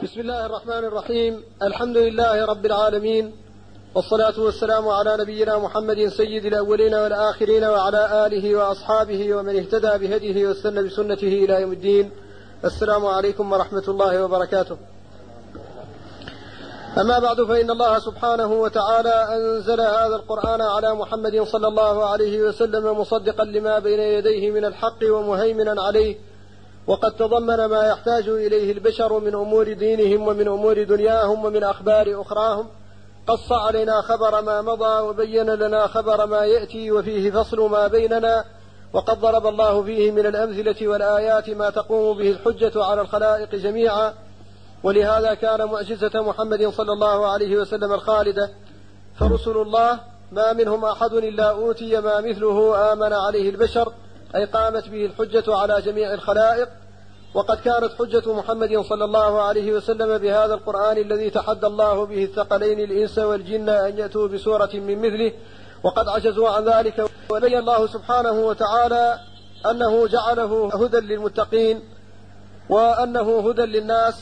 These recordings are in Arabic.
بسم الله الرحمن الرحيم. الحمد لله رب العالمين، والصلاة والسلام على نبينا محمد سيد الأولين والآخرين وعلى آله وأصحابه ومن اهتدى بهديه واستنى بسنته إلى يوم الدين. السلام عليكم ورحمة الله وبركاته. أما بعد، فإن الله سبحانه وتعالى أنزل هذا القرآن على محمد صلى الله عليه وسلم مصدقا لما بين يديه من الحق ومهيمنا عليه، وقد تضمن ما يحتاج إليه البشر من أمور دينهم ومن أمور دنياهم ومن أخبار أخراهم. قص علينا خبر ما مضى وبين لنا خبر ما يأتي، وفيه فصل ما بيننا، وقد ضرب الله فيه من الأمثلة والآيات ما تقوم به الحجة على الخلائق جميعا. ولهذا كان معجزة محمد صلى الله عليه وسلم الخالدة، فرسل الله ما منهم أحد إلا أوتي ما مثله آمن عليه البشر، أي قامت به الحجة على جميع الخلائق. وقد كانت حجة محمد صلى الله عليه وسلم بهذا القرآن الذي تحدى الله به الثقلين الإنس والجن أن يأتوا بسورة من مثله، وقد عجزوا عن ذلك. وبين الله سبحانه وتعالى أنه جعله هدى للمتقين وأنه هدى للناس،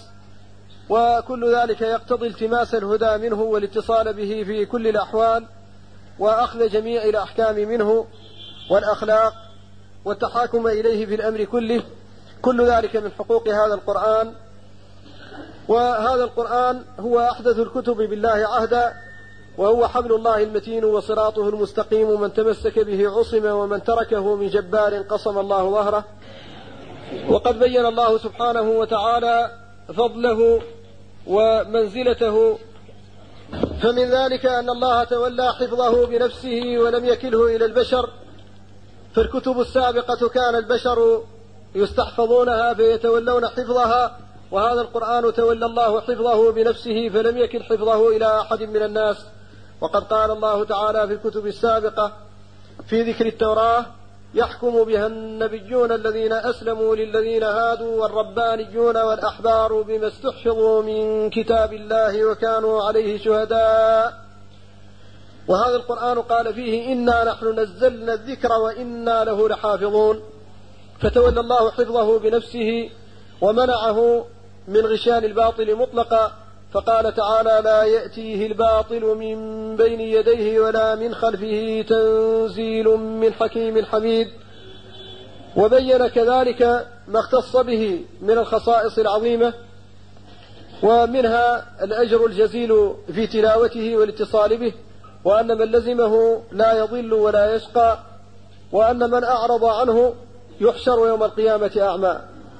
وكل ذلك يقتضي التماس الهدى منه والاتصال به في كل الأحوال، وأخذ جميع الأحكام منه والأخلاق والتحاكم إليه في الأمر كله. كل ذلك من حقوق هذا القرآن. وهذا القرآن هو أحدث الكتب بالله عهدا، وهو حبل الله المتين وصراطه المستقيم، من تمسك به عصم ومن تركه من جبار قصم الله ظهره. وقد بين الله سبحانه وتعالى فضله ومنزلته، فمن ذلك أن الله تولى حفظه بنفسه ولم يكله إلى البشر. فالكتب السابقة كان البشر يستحفظونها فيتولون حفظها، وهذا القرآن تولى الله حفظه بنفسه فلم يكل حفظه إلى أحد من الناس. وقد قال الله تعالى في الكتب السابقة في ذكر التوراة: يحكم بها النبيون الذين أسلموا للذين هادوا والربانيون والأحبار بما استحفظوا من كتاب الله وكانوا عليه شهداء. وهذا القرآن قال فيه: إنا نحن نزلنا الذكر وإنا له لحافظون. فتولى الله حفظه بنفسه ومنعه من غشيان الباطل مطلقا، فقال تعالى: لا يأتيه الباطل من بين يديه ولا من خلفه تنزيل من حكيم حميد. وبين كذلك ما اختص به من الخصائص العظيمة، ومنها الأجر الجزيل في تلاوته والاتصال به، وأن من لزمه لا يضل ولا يشقى، وأن من أعرض عنه يحشر يوم القيامة أعمى.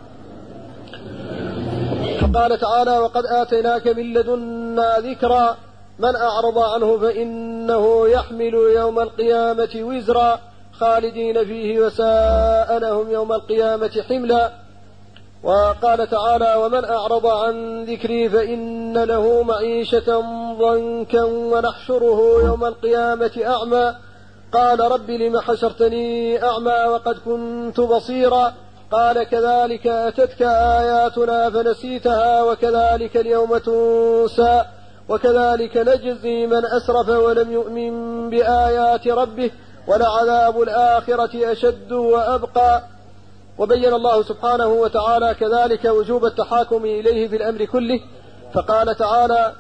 فقال تعالى: وقد آتيناك من لدنا ذكرا من أعرض عنه فإنه يحمل يوم القيامة وزرا خالدين فيه وساء لهم يوم القيامة حملا. وقال تعالى: ومن أعرض عن ذكري فإن له معيشة ضنكا ونحشره يوم القيامة أعمى قال رب لم حشرتني أعمى وقد كنت بصيرا قال كذلك أتتك آياتنا فنسيتها وكذلك اليوم تنسى وكذلك نجزي من أسرف ولم يؤمن بآيات ربه ولعذاب الآخرة أشد وأبقى. وبين الله سبحانه وتعالى كذلك وجوب التحاكم إليه في الأمر كله، فقال تعالى: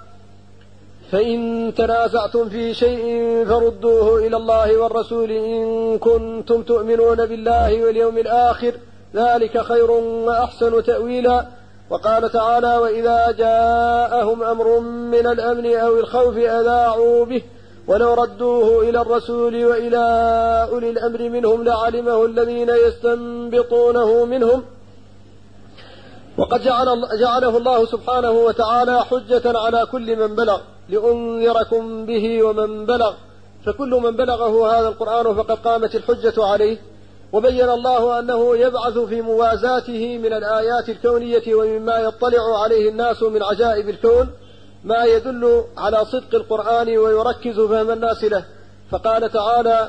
فإن تنازعتم في شيء فردوه إلى الله والرسول إن كنتم تؤمنون بالله واليوم الآخر ذلك خير وأحسن تأويلا. وقال تعالى: وإذا جاءهم أمر من الأمن أو الخوف أذاعوا به ولو ردوه إلى الرسول وإلى أولي الأمر منهم لعلمه الذين يستنبطونه منهم. وقد جعله الله سبحانه وتعالى حجة على كل من بلغ لأنذركم به ومن بلغ، فكل من بلغه هذا القرآن فقد قامت الحجة عليه. وبين الله أنه يبعث في موازاته من الآيات الكونية ومما يطلع عليه الناس من عجائب الكون ما يدل على صدق القرآن ويركز فهم الناس له. فقال تعالى: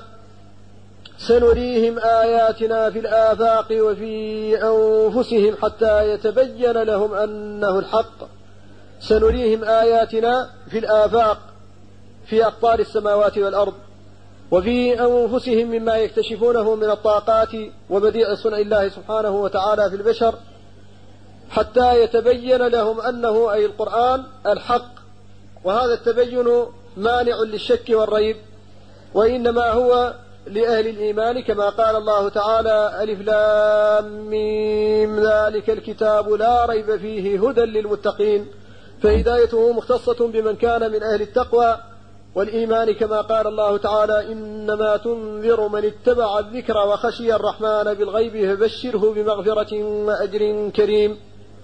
سنريهم آياتنا في الآفاق وفي أنفسهم حتى يتبين لهم أنه الحق. سنريهم آياتنا في الآفاق في أقطار السماوات والأرض، وفي أنفسهم مما يكتشفونه من الطاقات وبديع صنع الله سبحانه وتعالى في البشر، حتى يتبين لهم أنه أي القرآن الحق، وهذا التبين مانع للشك والريب، وإنما هو لأهل الإيمان كما قال الله تعالى: ألف لام ميم ذلك الكتاب لا ريب فيه هدى للمتقين، فهدايته مختصة بمن كان من أهل التقوى والإيمان كما قال الله تعالى: إنما تنذر من اتبع الذكر وخشي الرحمن بالغيب فبشره بمغفرة وأجر كريم.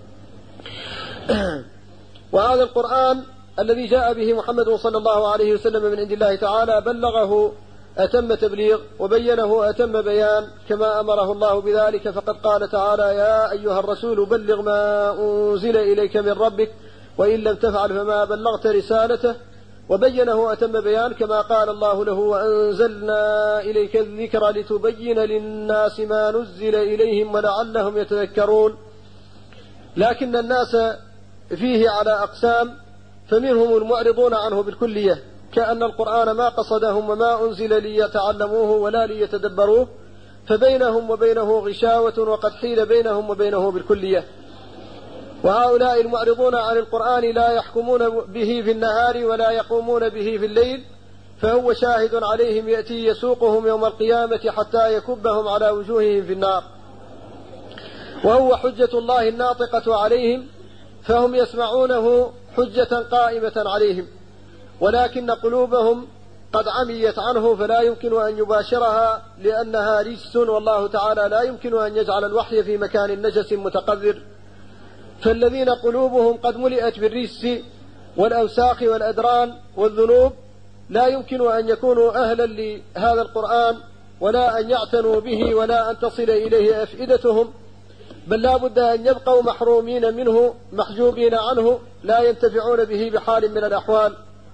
وهذا القرآن الذي جاء به محمد صلى الله عليه وسلم من عند الله تعالى بلغه أتم تبليغ وبينه أتم بيان كما أمره الله بذلك، فقد قال تعالى: يا أيها الرسول بلغ ما أنزل إليك من ربك وإن لم تفعل فما بلغت رسالته، وبينه أتم بيان كما قال الله له: وأنزلنا إليك الذكر لتبين للناس ما نزل إليهم ولعلهم يتذكرون. لكن الناس فيه على أقسام، فمنهم المعرضون عنه بالكلية كأن القرآن ما قصدهم وما أنزل ليتعلموه ولا ليتدبروه، فبينهم وبينه غشاوة وقد حيل بينهم وبينه بالكلية. وهؤلاء المعرضون عن القرآن لا يحكمون به في النهار ولا يقومون به في الليل، فهو شاهد عليهم يأتي يسوقهم يوم القيامة حتى يكبهم على وجوههم في النار، وهو حجة الله الناطقة عليهم، فهم يسمعونه حجة قائمة عليهم، ولكن قلوبهم قد عميت عنه فلا يمكن أن يباشرها لأنها رجس، والله تعالى لا يمكن أن يجعل الوحي في مكان نجس متقذر. فالذين قلوبهم قد ملئت بالرجس والأوساخ والأدران والذنوب لا يمكن أن يكونوا أهلا لهذا القرآن ولا أن يعتنوا به ولا أن تصل إليه أفئدتهم، بل لا بد أن يبقوا محرومين منه محجوبين عنه لا ينتفعون به بحال من الأحوال.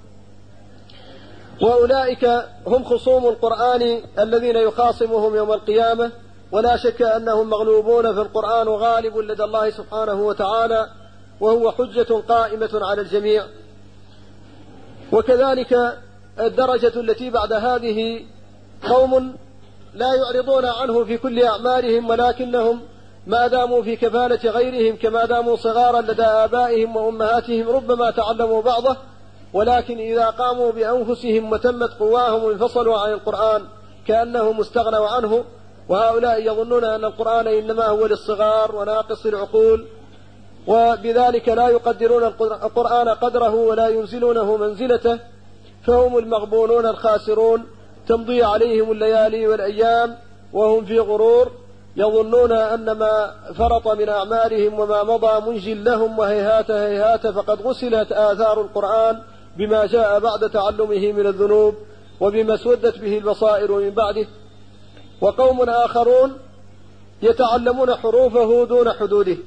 وأولئك هم خصوم القرآن الذين يخاصمهم يوم القيامة، ولا شك أنهم مغلوبون، فالقرآن غالب لدى الله سبحانه وتعالى وهو حجة قائمة على الجميع. وكذلك الدرجة التي بعد هذه قوم لا يعرضون عنه في كل أعمالهم، ولكنهم ما داموا في كفالة غيرهم كما داموا صغارا لدى آبائهم وأمهاتهم ربما تعلموا بعضه، ولكن إذا قاموا بأنفسهم وتمت قواهم وانفصلوا عن القرآن كأنهم استغنوا عنه. وهؤلاء يظنون أن القرآن إنما هو للصغار وناقص العقول، وبذلك لا يقدرون القرآن قدره ولا ينزلونه منزلته، فهم المغبونون الخاسرون، تمضي عليهم الليالي والأيام وهم في غرور، يظنون أن ما فرط من أعمالهم وما مضى منجل لهم، وهيهات هيهات فقد غسلت آثار القرآن بما جاء بعد تعلمه من الذنوب وبما اسودت به البصائر من بعده. وقوم آخرون يتعلمون حروفه دون حدوده،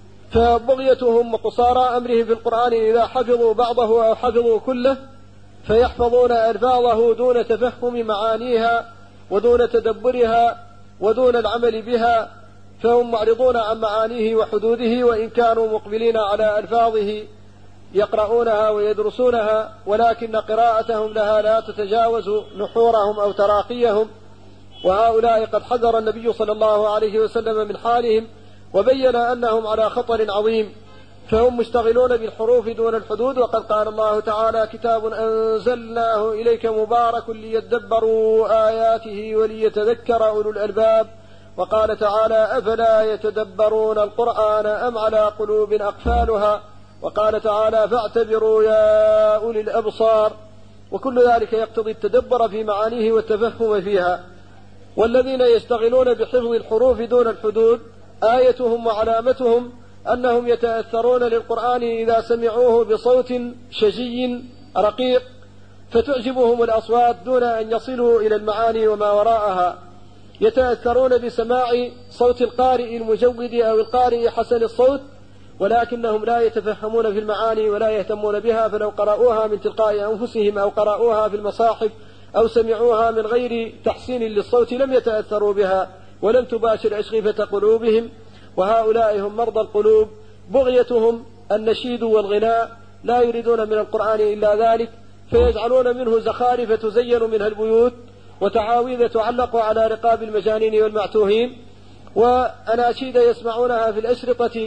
فبغيتهم وقصارى أمرهم في القرآن إذا حفظوا بعضه أو حفظوا كله فيحفظون ألفاظه دون تفهم معانيها ودون تدبرها ودون العمل بها، فهم معرضون عن معانيه وحدوده، وإن كانوا مقبلين على ألفاظه يقرؤونها ويدرسونها، ولكن قراءتهم لها لا تتجاوز نحورهم أو تراقيهم. وهؤلاء قد حذر النبي صلى الله عليه وسلم من حالهم وبين أنهم على خطر عظيم، فهم مشتغلون بالحروف دون الحدود. وقد قال الله تعالى: كتاب أنزلناه إليك مبارك ليدبروا آياته وليتذكر أولو الألباب. وقال تعالى: أفلا يتدبرون القرآن أم على قلوب أقفالها. وقال تعالى: فاعتبروا يا أولي الأبصار. وكل ذلك يقتضي التدبر في معانيه والتفهم فيها. والذين يشتغلون بحفظ الحروف دون الحدود آيتهم وعلامتهم أنهم يتأثرون للقرآن إذا سمعوه بصوت شجي رقيق فتعجبهم الأصوات دون أن يصلوا إلى المعاني وما وراءها، يتأثرون بسماع صوت القارئ المجود أو القارئ حسن الصوت، ولكنهم لا يتفهمون في المعاني ولا يهتمون بها، فلو قرأوها من تلقاء أنفسهم أو قرأوها في المصاحف أو سمعوها من غير تحسين للصوت لم يتأثروا بها ولم تباشر أشغفة قلوبهم. وهؤلاء هم مرضى القلوب، بغيتهم النشيد والغناء، لا يريدون من القرآن إلا ذلك، فيجعلون منه زخارف تزين منها البيوت وتعاويذ تعلق على رقاب المجانين والمعتوهين، وأناشيد يسمعونها في الأشرطة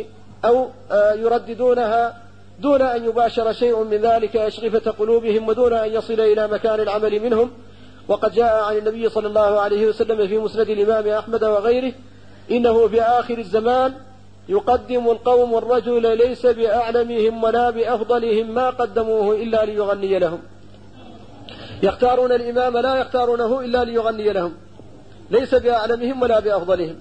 أو يرددونها دون أن يباشر شيء من ذلك أشغفة قلوبهم ودون أن يصل إلى مكان العمل منهم. وقد جاء عن النبي صلى الله عليه وسلم في مسند الإمام أحمد وغيره: إنه في آخر الزمان يقدم القوم الرجل ليس بأعلمهم ولا بأفضلهم ما قدموه إلا ليغني لهم. يختارون الإمام لا يختارونه إلا ليغني لهم، ليس بأعلمهم ولا بأفضلهم.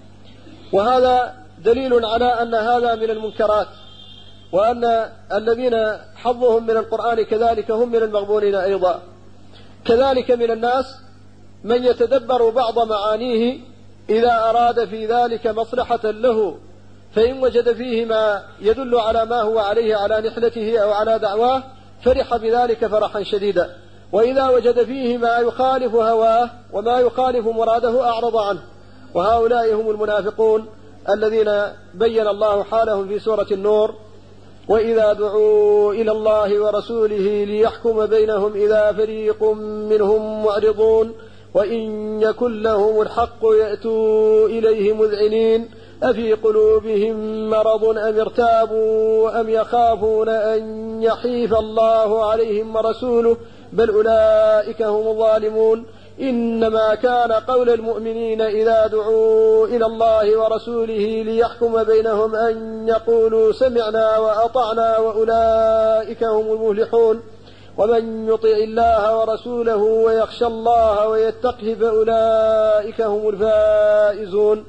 وهذا دليل على أن هذا من المنكرات، وأن الذين حظهم من القرآن كذلك هم من المغبونين أيضا. كذلك من الناس من يتدبر بعض معانيه إذا أراد في ذلك مصلحة له، فإن وجد فيه ما يدل على ما هو عليه على نحلته أو على دعواه فرح بذلك فرحا شديدا، وإذا وجد فيه ما يخالف هواه وما يخالف مراده أعرض عنه. وهؤلاء هم المنافقون الذين بين الله حالهم في سورة النور: وإذا دعوا إلى الله ورسوله ليحكم بينهم إذا فريق منهم معرضون وإن يكن لهم الحق يأتوا إليه مذعنين أفي قلوبهم مرض أم ارتابوا أم يخافون أن يحيف الله عليهم ورسوله بل أولئك هم الظالمون. إنما كان قول المؤمنين إذا دعوا إلى الله ورسوله ليحكم بينهم أن يقولوا سمعنا وأطعنا وأولئك هم المفلحون. ومن يطع الله ورسوله ويخشى الله ويتقه فأولئك هم الفائزون.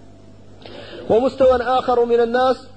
ومستوى آخر من الناس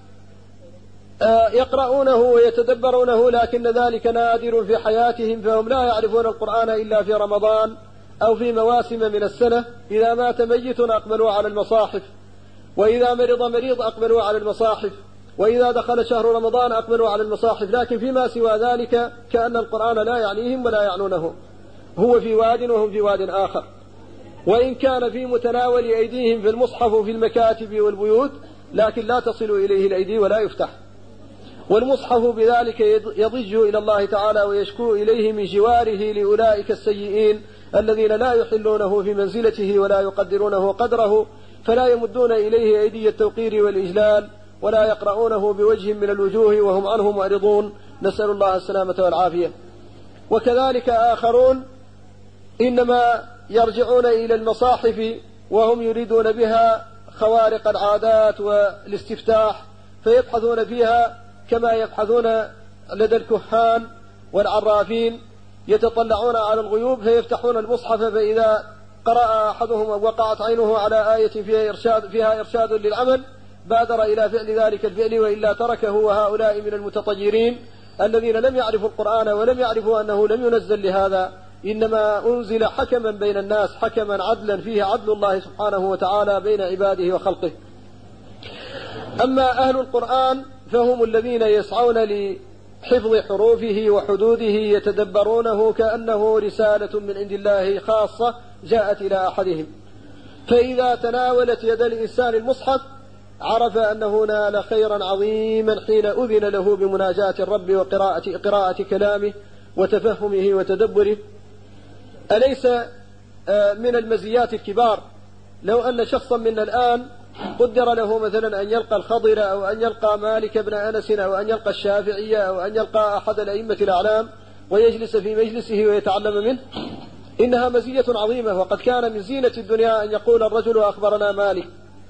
يقرؤونه ويتدبرونه لكن ذلك نادر في حياتهم، فهم لا يعرفون القرآن إلا في رمضان أو في مواسم من السنة. إذا مات ميت أقبلوا على المصاحف، وإذا مرض مريض أقبلوا على المصاحف، وإذا دخل شهر رمضان أقبلوا على المصاحف. لكن فيما سوى ذلك كأن القرآن لا يعنيهم ولا يعنونه، هو في واد وهم في واد آخر. وإن كان في متناول أيديهم في المصحف في المكاتب والبيوت لكن لا تصل إليه الأيدي ولا يفتح. والمصحف بذلك يضج إلى الله تعالى ويشكو إليه من جواره لأولئك السيئين الذين لا يحلونه في منزلته ولا يقدرونه قدره، فلا يمدون إليه أيدي التوقير والإجلال ولا يقرؤونه بوجه من الوجوه وهم عنه معرضون، نسأل الله السلامة والعافية. وكذلك آخرون إنما يرجعون إلى المصاحف وهم يريدون بها خوارق العادات والاستفتاح، فيبحثون فيها كما يبحثون لدى الكهان والعرافين، يتطلعون على الغيوب فيفتحون المصحف، فإذا قرأ أحدهم أو وقعت عينه على آية فيها إرشاد للعمل بادر إلى فعل ذلك الفعل وإلا تركه. وهؤلاء من المتطيرين الذين لم يعرفوا القرآن ولم يعرفوا أنه لم ينزل لهذا، إنما أنزل حكما بين الناس، حكما عدلا فيه عدل الله سبحانه وتعالى بين عباده وخلقه. أما أهل القرآن فهم الذين يسعون لحفظ حروفه وحدوده، يتدبرونه كأنه رسالة من عند الله خاصة جاءت إلى أحدهم، فإذا تناولت يد الإنسان المصحف عرف أنه نال خيرا عظيما حين أذن له بمناجاة الرب وقراءة كلامه وتفهمه وتدبره. أليس من المزيات الكبار لو أن شخصا منا الآن قدر له مثلا أن يلقى الخضر أو أن يلقى مالك بن أنس أو أن يلقى الشافعية أو أن يلقى أحد الأئمة الأعلام ويجلس في مجلسه ويتعلم منه؟ إنها مزية عظيمة. وقد كان من زينة الدنيا أن يقول الرجل أخبرنا مالك.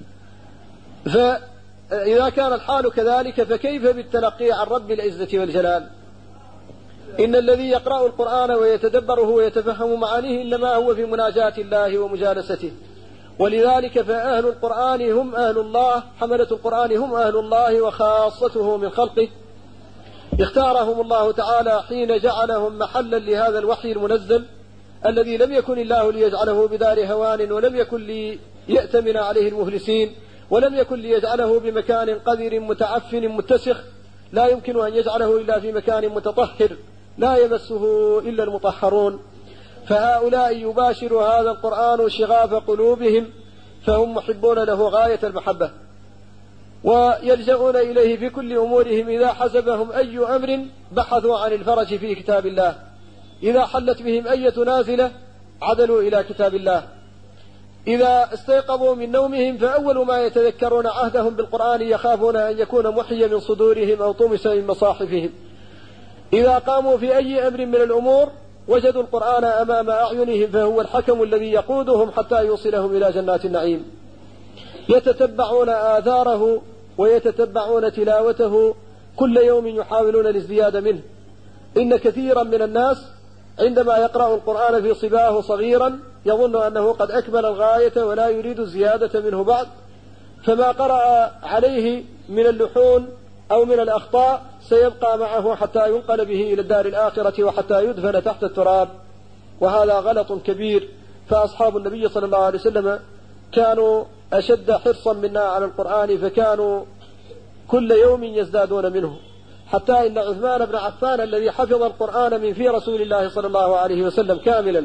فإذا كان الحال كذلك فكيف بالتلقي عن رب العزة والجلال؟ إن الذي يقرأ القرآن ويتدبره ويتفهم معانيه إنما هو في مناجاة الله ومجالسته. ولذلك فأهل القرآن هم أهل الله، حملة القرآن هم أهل الله وخاصته من خلقه، اختارهم الله تعالى حين جعلهم محلا لهذا الوحي المنزل الذي لم يكن الله ليجعله بدار هوان، ولم يكن ليأتمن عليه المفلسين، ولم يكن ليجعله بمكان قذر متعفن متسخ، لا يمكن أن يجعله إلا في مكان متطهر لا يمسه إلا المطهرون. فهؤلاء يباشر هذا القرآن شغاف قلوبهم، فهم محبون له غاية المحبة، ويلجؤون إليه في كل أمورهم. إذا حزبهم أي أمر بحثوا عن الفرج في كتاب الله، إذا حلت بهم أي نازلة عدلوا إلى كتاب الله. إذا استيقظوا من نومهم فأول ما يتذكرون عهدهم بالقرآن يخافون أن يكون محيا من صدورهم أو طمس من مصاحفهم. إذا قاموا في أي أمر من الأمور وجدوا القرآن أمام أعينهم فهو الحكم الذي يقودهم حتى يوصلهم إلى جنات النعيم. يتتبعون آثاره ويتتبعون تلاوته، كل يوم يحاولون الازدياد منه. إن كثيرا من الناس عندما يقرأ القرآن في صباه صغيرا يظن أنه قد أكمل الغاية ولا يريد الزيادة منه بعد، فما قرأ عليه من اللحون أو من الأخطاء سيبقى معه حتى ينقل به إلى الدار الآخرة وحتى يدفن تحت التراب، وهذا غلط كبير. فأصحاب النبي صلى الله عليه وسلم كانوا أشد حرصا منا على القرآن، فكانوا كل يوم يزدادون منه، حتى إن عثمان بن عفان الذي حفظ القرآن من في رسول الله صلى الله عليه وسلم كاملا،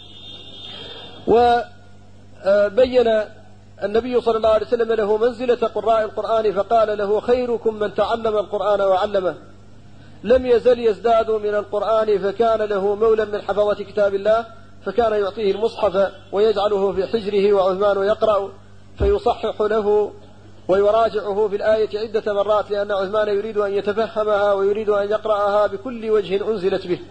وبين النبي صلى الله عليه وسلم له منزلة قراء القرآن فقال له: خيركم من تعلم القرآن وعلمه. لم يزل يزداد من القرآن، فكان له مولى من حفظة كتاب الله فكان يعطيه المصحف ويجعله في حجره، وعثمان يقرأ فيصحح له ويراجعه في الآية عدة مرات، لأن عثمان يريد أن يتفهمها ويريد أن يقرأها بكل وجه أنزلت به.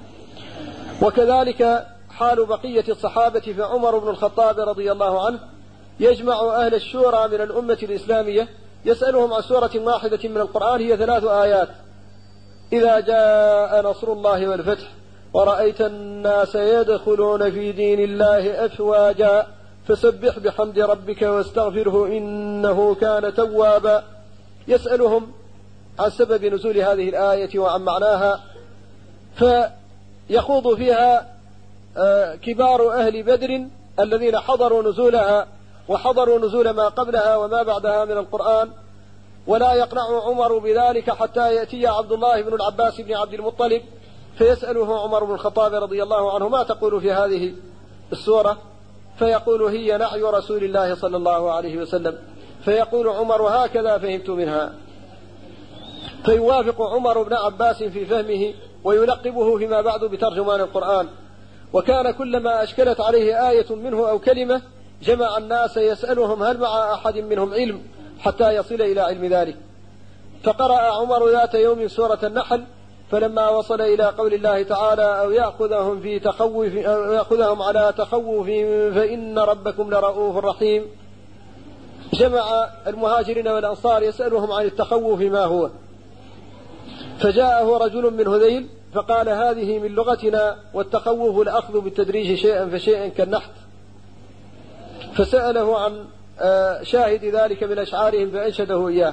وكذلك حال بقية الصحابة، فعمر بن الخطاب رضي الله عنه يجمع أهل الشورى من الأمة الإسلامية يسألهم عن سورة واحدة من القرآن، هي 3 آيات: إذا جاء نصر الله والفتح ورأيت الناس يدخلون في دين الله أفواجا فسبح بحمد ربك واستغفره إنه كان توابا. يسألهم عن سبب نزول هذه الآية وعن معناها، فيخوض فيها كبار أهل بدر الذين حضروا نزولها وحضروا نزول ما قبلها وما بعدها من القرآن، ولا يقنع عمر بذلك حتى يأتي عبد الله بن العباس بن عبد المطلب فيسأله عمر بن الخطاب رضي الله عنه: ما تقول في هذه السورة؟ فيقول: هي نعي رسول الله صلى الله عليه وسلم. فيقول عمر: هكذا فهمت منها. فيوافق عمر بن عباس في فهمه ويلقبه فيما بعد بترجمان القرآن. وكان كلما أشكلت عليه آية منه أو كلمة جمع الناس يسألهم هل مع أحد منهم علم حتى يصل إلى علم ذلك. فقرأ عمر ذات يوم سورة النحل، فلما وصل إلى قول الله تعالى: أو يأخذهم على تخوف فإن ربكم لرؤوف رحيم، جمع المهاجرين والأنصار يسألهم عن التخوف ما هو. فجاءه رجل من هذيل فقال: هذه من لغتنا، والتخوف الأخذ بالتدريج شيئا فشيئا كالنحت. فسأله عن شاهد ذلك من أشعارهم فأنشده إياه.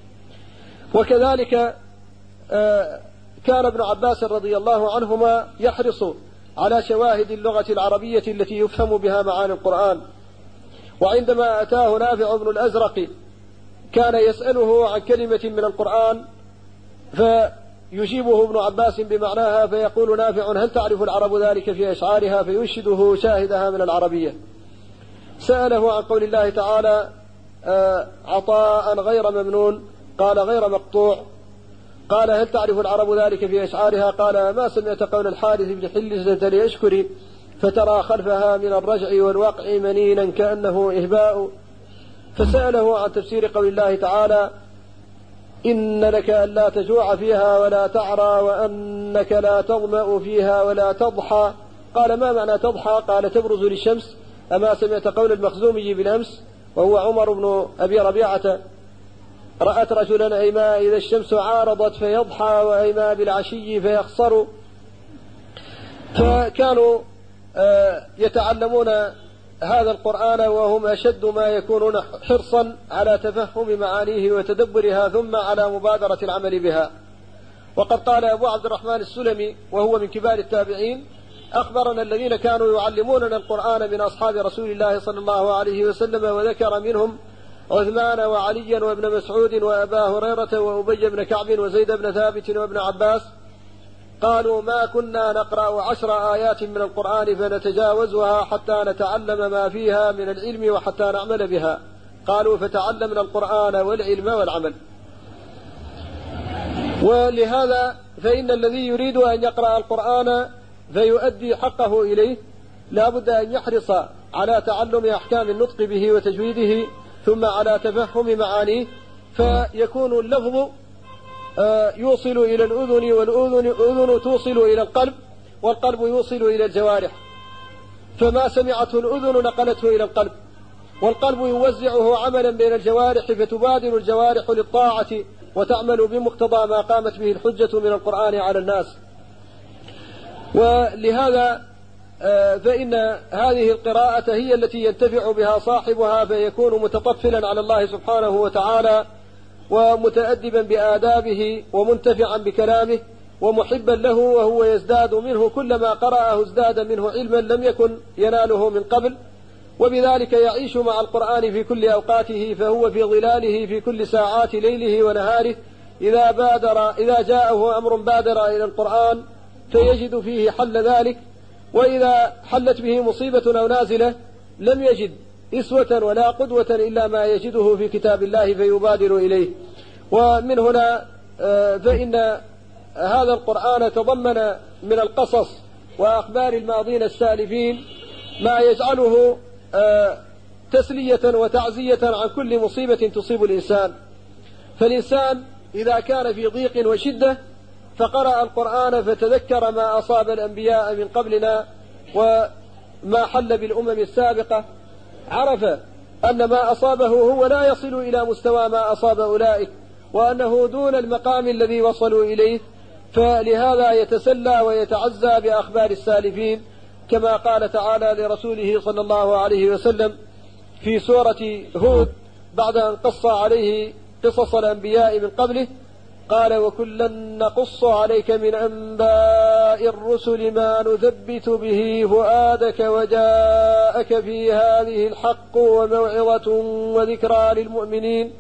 وكذلك كان ابن عباس رضي الله عنهما يحرص على شواهد اللغة العربية التي يفهم بها معاني القرآن. وعندما أتاه نافع بن الأزرق كان يسأله عن كلمة من القرآن فيجيبه ابن عباس بمعناها، فيقول نافع: هل تعرف العرب ذلك في أشعارها؟ فينشده شاهدها من العربية. سأله عن قول الله تعالى: عطاء غير ممنون، قال: غير مقطوع. قال: هل تعرف العرب ذلك في أشعارها؟ قال: ما سمعت قول الحارث بن حلزة ليشكري فترى خلفها من الرجع والوقع منينا كأنه إهباء. فسأله عن تفسير قول الله تعالى: إن لك ألا تجوع فيها ولا تعرى وأنك لا تظمأ فيها ولا تضحى. قال: ما معنى تضحى؟ قال: تبرز للشمس. أما سمعت قول المخزومي بالأمس وهو عمر بن أبي ربيعة: رأت رجلا أيما إذا الشمس عارضت فيضحى وأيما بالعشي فيخسر. فكانوا يتعلمون هذا القرآن وهم أشد ما يكونون حرصا على تفهم معانيه وتدبرها ثم على مبادرة العمل بها. وقد قال أبو عبد الرحمن السلمي وهو من كبار التابعين: أخبرنا الذين كانوا يعلموننا القرآن من أصحاب رسول الله صلى الله عليه وسلم، وذكر منهم عثمان وعليا وابن مسعود وأبا هريرة وأبي بن كعب وزيد بن ثابت وابن عباس. قالوا: ما كنا نقرأ 10 آيات من القرآن فنتجاوزها حتى نتعلم ما فيها من العلم وحتى نعمل بها. قالوا: فتعلمنا القرآن والعلم والعمل. ولهذا فإن الذي يريد أن يقرأ القرآن فيؤدي حقه إليه لا بد أن يحرص على تعلم أحكام النطق به وتجويده، ثم على تفهم معانيه، فيكون اللفظ يوصل إلى الأذن، والأذن توصل إلى القلب، والقلب يوصل إلى الجوارح، فما سمعته الأذن نقلته إلى القلب، والقلب يوزعه عملا بين الجوارح، فتبادر الجوارح للطاعة وتعمل بمقتضى ما قامت به الحجة من القرآن على الناس. ولهذا فإن هذه القراءة هي التي ينتفع بها صاحبها، فيكون متطفلا على الله سبحانه وتعالى ومتأدبا بآدابه ومنتفعا بكلامه ومحبا له، وهو يزداد منه كلما قرأه ازداد منه علما لم يكن يناله من قبل، وبذلك يعيش مع القرآن في كل أوقاته، فهو في ظلاله في كل ساعات ليله ونهاره. إذا جاءه أمر بادر إلى القرآن فيجد فيه حل ذلك، وإذا حلت به مصيبة أو نازلة لم يجد إسوة ولا قدوة إلا ما يجده في كتاب الله فيبادر إليه. ومن هنا فإن هذا القرآن تضمن من القصص وأخبار الماضين السالفين ما يجعله تسلية وتعزية عن كل مصيبة تصيب الإنسان. فالإنسان إذا كان في ضيق وشدة فقرأ القرآن فتذكر ما أصاب الأنبياء من قبلنا وما حل بالأمم السابقة، عرف أن ما أصابه هو لا يصل إلى مستوى ما أصاب أولئك، وأنه دون المقام الذي وصلوا إليه، فلهذا يتسلى ويتعزى بأخبار السالفين، كما قال تعالى لرسوله صلى الله عليه وسلم في سورة هود بعد أن قص عليه قصص الأنبياء من قبله، قال: وكلا نقص عليك من أنباء الرسل ما نثبت به فؤادك وجاءك في هذه الحق وموعظة وذكرى للمؤمنين.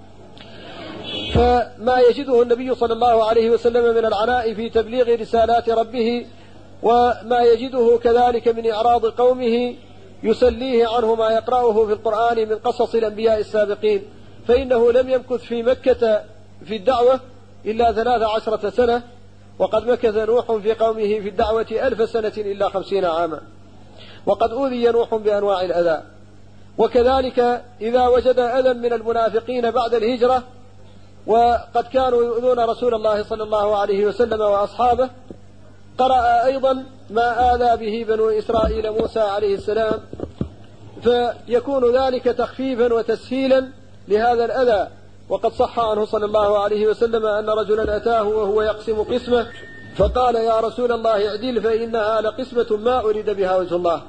فما يجده النبي صلى الله عليه وسلم من العناء في تبليغ رسالات ربه، وما يجده كذلك من إعراض قومه يسليه عنه ما يقرأه في القرآن من قصص الأنبياء السابقين، فإنه لم يمكث في مكة في الدعوة إلا 13 سنة، وقد مكث نوح في قومه في الدعوة 1000 سنة إلا 50 عاما، وقد أوذي نوح بأنواع الأذى. وكذلك إذا وجد أذى من المنافقين بعد الهجرة وقد كانوا يؤذون رسول الله صلى الله عليه وسلم وأصحابه، قرأ أيضا ما آذى به بنو إسرائيل موسى عليه السلام، فيكون ذلك تخفيفا وتسهيلا لهذا الأذى. وقد صح عنه صلى الله عليه وسلم أن رجلا أتاه وهو يقسم قسمة فقال: يا رسول الله اعدل فإنها لقسمة ما أريد بها وجه الله.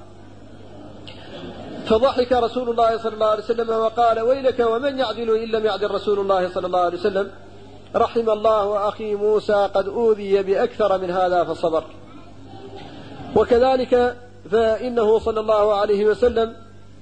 فضحك رسول الله صلى الله عليه وسلم وقال: ويلك ومن يعدل إن لم يعدل رسول الله صلى الله عليه وسلم، رحم الله أخي موسى قد أوذي بأكثر من هذا فصبر. وكذلك فإنه صلى الله عليه وسلم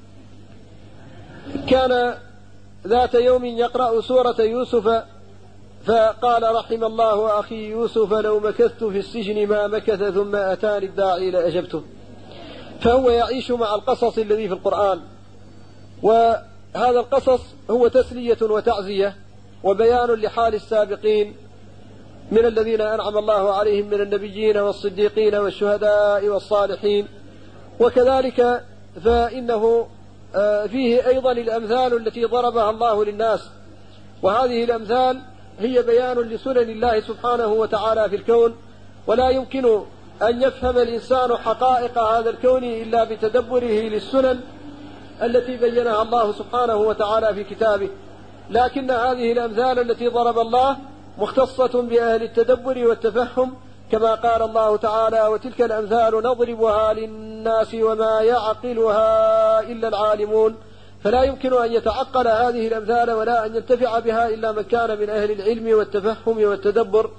كان ذات يوم يقرأ سورة يوسف فقال: رحم الله أخي يوسف لو مكثت في السجن ما مكث ثم أتاني الداعي لأجبته. فهو يعيش مع القصص الذي في القرآن، وهذا القصص هو تسلية وتعزية وبيان لحال السابقين من الذين أنعم الله عليهم من النبيين والصديقين والشهداء والصالحين. وكذلك فإنه فيه أيضا الأمثال التي ضربها الله للناس، وهذه الأمثال هي بيان لسنن الله سبحانه وتعالى في الكون، ولا يمكن أن يفهم الإنسان حقائق هذا الكون إلا بتدبره للسنن التي بينها الله سبحانه وتعالى في كتابه. لكن هذه الأمثال التي ضرب الله مختصة بأهل التدبر والتفهم، كما قال الله تعالى: وتلك الأمثال نضربها للناس وما يعقلها إلا العالمون. فلا يمكن أن يتعقل هذه الأمثال ولا أن ينتفع بها إلا من كان من أهل العلم والتفهم والتدبر.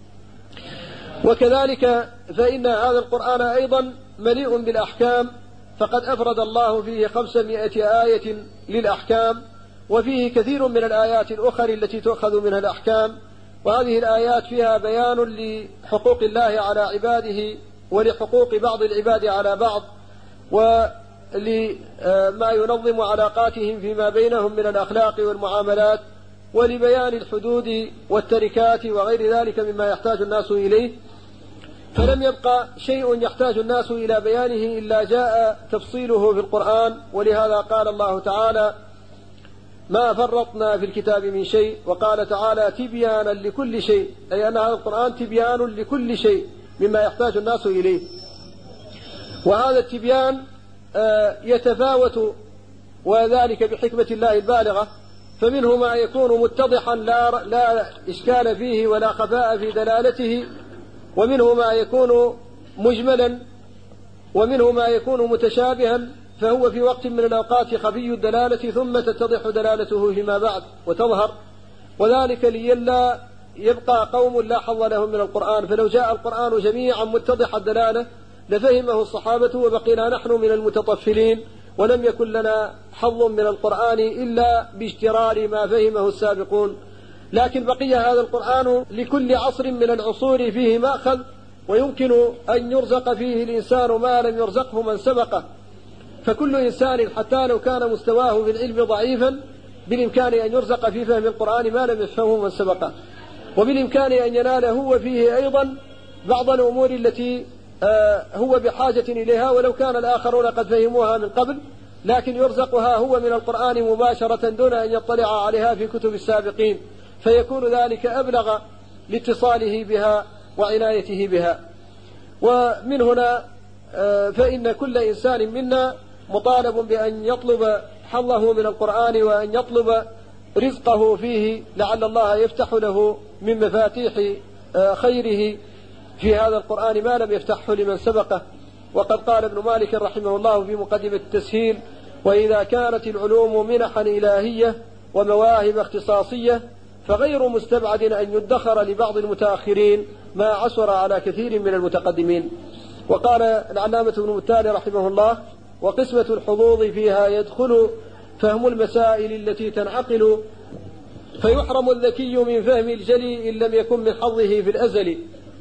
وكذلك فإن هذا القرآن أيضا مليء بالأحكام، فقد أفرد الله فيه 500 آية للأحكام، وفيه كثير من الآيات الأخرى التي تؤخذ منها الأحكام. وهذه الآيات فيها بيان لحقوق الله على عباده ولحقوق بعض العباد على بعض، ولما ينظم علاقاتهم فيما بينهم من الأخلاق والمعاملات، ولبيان الحدود والتركات وغير ذلك مما يحتاج الناس إليه. فلم يبقى شيء يحتاج الناس إلى بيانه إلا جاء تفصيله في القرآن. ولهذا قال الله تعالى: ما فرطنا في الكتاب من شيء. وقال تعالى: تبيانا لكل شيء، أي أن هذا القرآن تبيان لكل شيء مما يحتاج الناس إليه. وهذا التبيان يتفاوت، وذلك بحكمة الله البالغة، فمنه ما يكون متضحا لا إشكال فيه ولا خفاء في دلالته، ومنه ما يكون مجملا، ومنه ما يكون متشابها فهو في وقت من الأوقات خفي الدلالة ثم تتضح دلالته فيما بعد وتظهر. وذلك لئلا يبقى قوم لا حظ لهم من القرآن، فلو جاء القرآن جميعا متضح الدلالة لفهمه الصحابة وبقينا نحن من المتطفلين، ولم يكن لنا حظ من القرآن إلا باشترار ما فهمه السابقون. لكن بقي هذا القرآن لكل عصر من العصور فيه مأخذ، ويمكن أن يرزق فيه الإنسان ما لم يرزقه من سبقه. فكل إنسان حتى لو كان مستواه في العلم ضعيفا بالإمكان أن يرزق في فهم القرآن ما لم يفهمه من سبقه، وبالإمكان أن ينال هو فيه أيضا بعض الأمور التي هو بحاجة إليها ولو كان الآخرون قد فهموها من قبل، لكن يرزقها هو من القرآن مباشرة دون أن يطلع عليها في كتب السابقين، فيكون ذلك أبلغ لاتصاله بها وعنايته بها. ومن هنا فإن كل إنسان منا مطالب بأن يطلب حظه من القرآن وأن يطلب رزقه فيه، لعل الله يفتح له من مفاتيح خيره في هذا القرآن ما لم يفتحه لمن سبقه. وقد قال ابن مالك رحمه الله في مقدمة التسهيل: وإذا كانت العلوم منحا إلهية ومواهب اختصاصية فغير مستبعد أن يدخر لبعض المتأخرين ما عسر على كثير من المتقدمين. وقال العلامة ابن متالي رحمه الله: وقسمة الحظوظ فيها يدخل فهم المسائل التي تنعقل، فيحرم الذكي من فهم الجلي إن لم يكن من حظه في الأزل.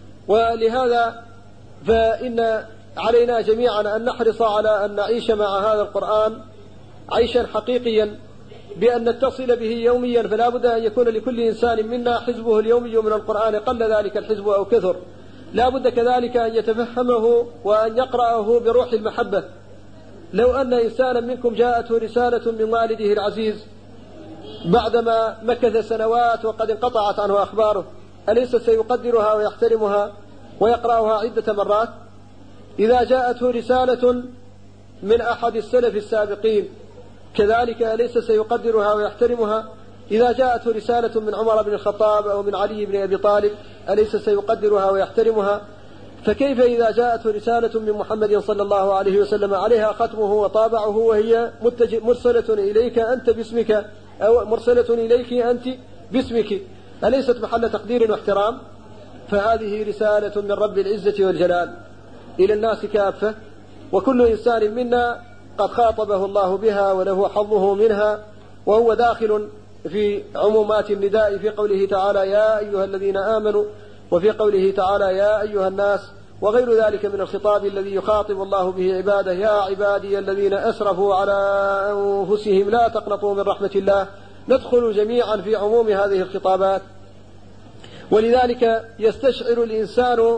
ولهذا فإن علينا جميعا أن نحرص على أن نعيش مع هذا القرآن عيشا حقيقيا، بأن نتصل به يوميا، فلا بد أن يكون لكل إنسان منا حزبه اليومي من القرآن، قل ذلك الحزب أو كثر. لا بد كذلك أن يتفهمه وأن يقرأه بروح المحبة. لو أن إنسانا منكم جاءته رسالة من والده العزيز بعدما مكث سنوات وقد انقطعت عنه أخباره، أليس سيقدرها ويحترمها ويقرأها عدة مرات؟ إذا جاءته رسالة من أحد السلف السابقين كذلك أليس سيقدرها ويحترمها؟ إذا جاءته رسالة من عمر بن الخطاب أو من علي بن أبي طالب أليس سيقدرها ويحترمها؟ فكيف إذا جاءته رسالة من محمد صلى الله عليه وسلم عليها ختمه وطابعه وهي مرسلة إليك أنت باسمك أو مرسلة إليك أنت باسمك، أليست محل تقدير واحترام؟ فهذه رسالة من رب العزة والجلال إلى الناس كافة، وكل إنسان منا قد خاطبه الله بها وله حظه منها، وهو داخل في عمومات النداء في قوله تعالى: يا أيها الذين آمنوا، وفي قوله تعالى: يا أيها الناس، وغير ذلك من الخطاب الذي يخاطب الله به عباده: يا عبادي الذين أسرفوا على أنفسهم لا تقنطوا من رحمة الله. ندخل جميعا في عموم هذه الخطابات. ولذلك يستشعر الإنسان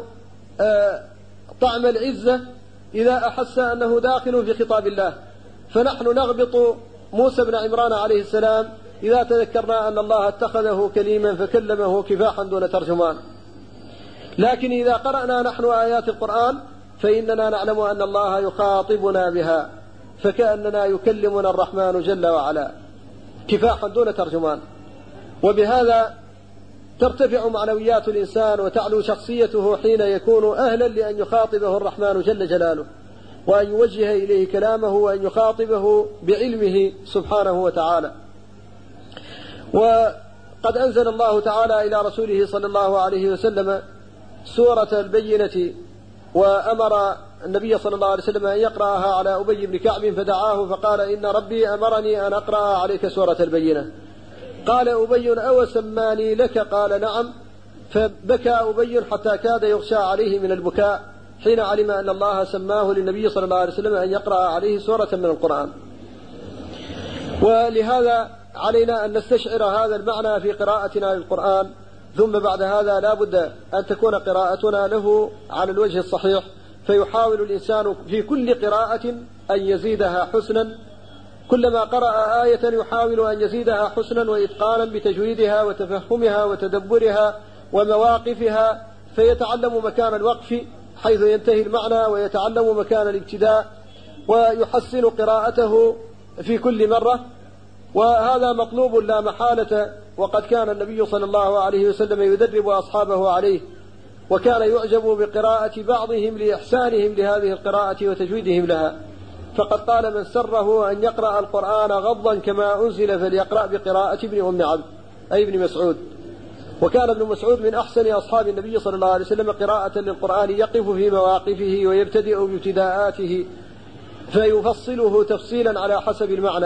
طعم العزة إذا أحس أنه داخل في خطاب الله. فنحن نغبط موسى بن عمران عليه السلام إذا تذكرنا أن الله اتخذه كليما فكلمه كفاحا دون ترجمان. لكن إذا قرأنا نحن آيات القرآن فإننا نعلم أن الله يخاطبنا بها، فكأننا يكلمنا الرحمن جل وعلا كفاحا دون ترجمان. وبهذا ترتفع معنويات الإنسان وتعلو شخصيته حين يكون أهلا لأن يخاطبه الرحمن جل جلاله، وأن يوجه إليه كلامه، وأن يخاطبه بعلمه سبحانه وتعالى. وقد أنزل الله تعالى إلى رسوله صلى الله عليه وسلم سورة البينة، وأمر النبي صلى الله عليه وسلم أن يقرأها على أبي بن كعب، فدعاه فقال: إن ربي أمرني أن أقرأ عليك سورة البينة. قال أبي: أو سماني لك؟ قال: نعم. فبكى أبي حتى كاد يغشى عليه من البكاء حين علم أن الله سماه للنبي صلى الله عليه وسلم أن يقرأ عليه سورة من القرآن. ولهذا علينا أن نستشعر هذا المعنى في قراءتنا للقرآن، ثم بعد هذا لا بد أن تكون قراءتنا له على الوجه الصحيح، فيحاول الإنسان في كل قراءة أن يزيدها حسنا، كلما قرأ آية يحاول أن يزيدها حسنا وإتقانا بتجويدها وتفهمها وتدبرها ومواقفها، فيتعلم مكان الوقف حيث ينتهي المعنى، ويتعلم مكان الابتداء، ويحسن قراءته في كل مرة. وهذا مطلوب لا محالة، وقد كان النبي صلى الله عليه وسلم يدرب أصحابه عليه، وكان يعجب بقراءة بعضهم لإحسانهم لهذه القراءة وتجويدهم لها، فقد قال: من سره أن يقرأ القرآن غضا كما أنزل فليقرأ بقراءة ابن أم عبد، أي ابن مسعود. وكان ابن مسعود من أحسن أصحاب النبي صلى الله عليه وسلم قراءة للقرآن، يقف في مواقفه ويبتدئ بابتداءاته فيفصله تفصيلا على حسب المعنى.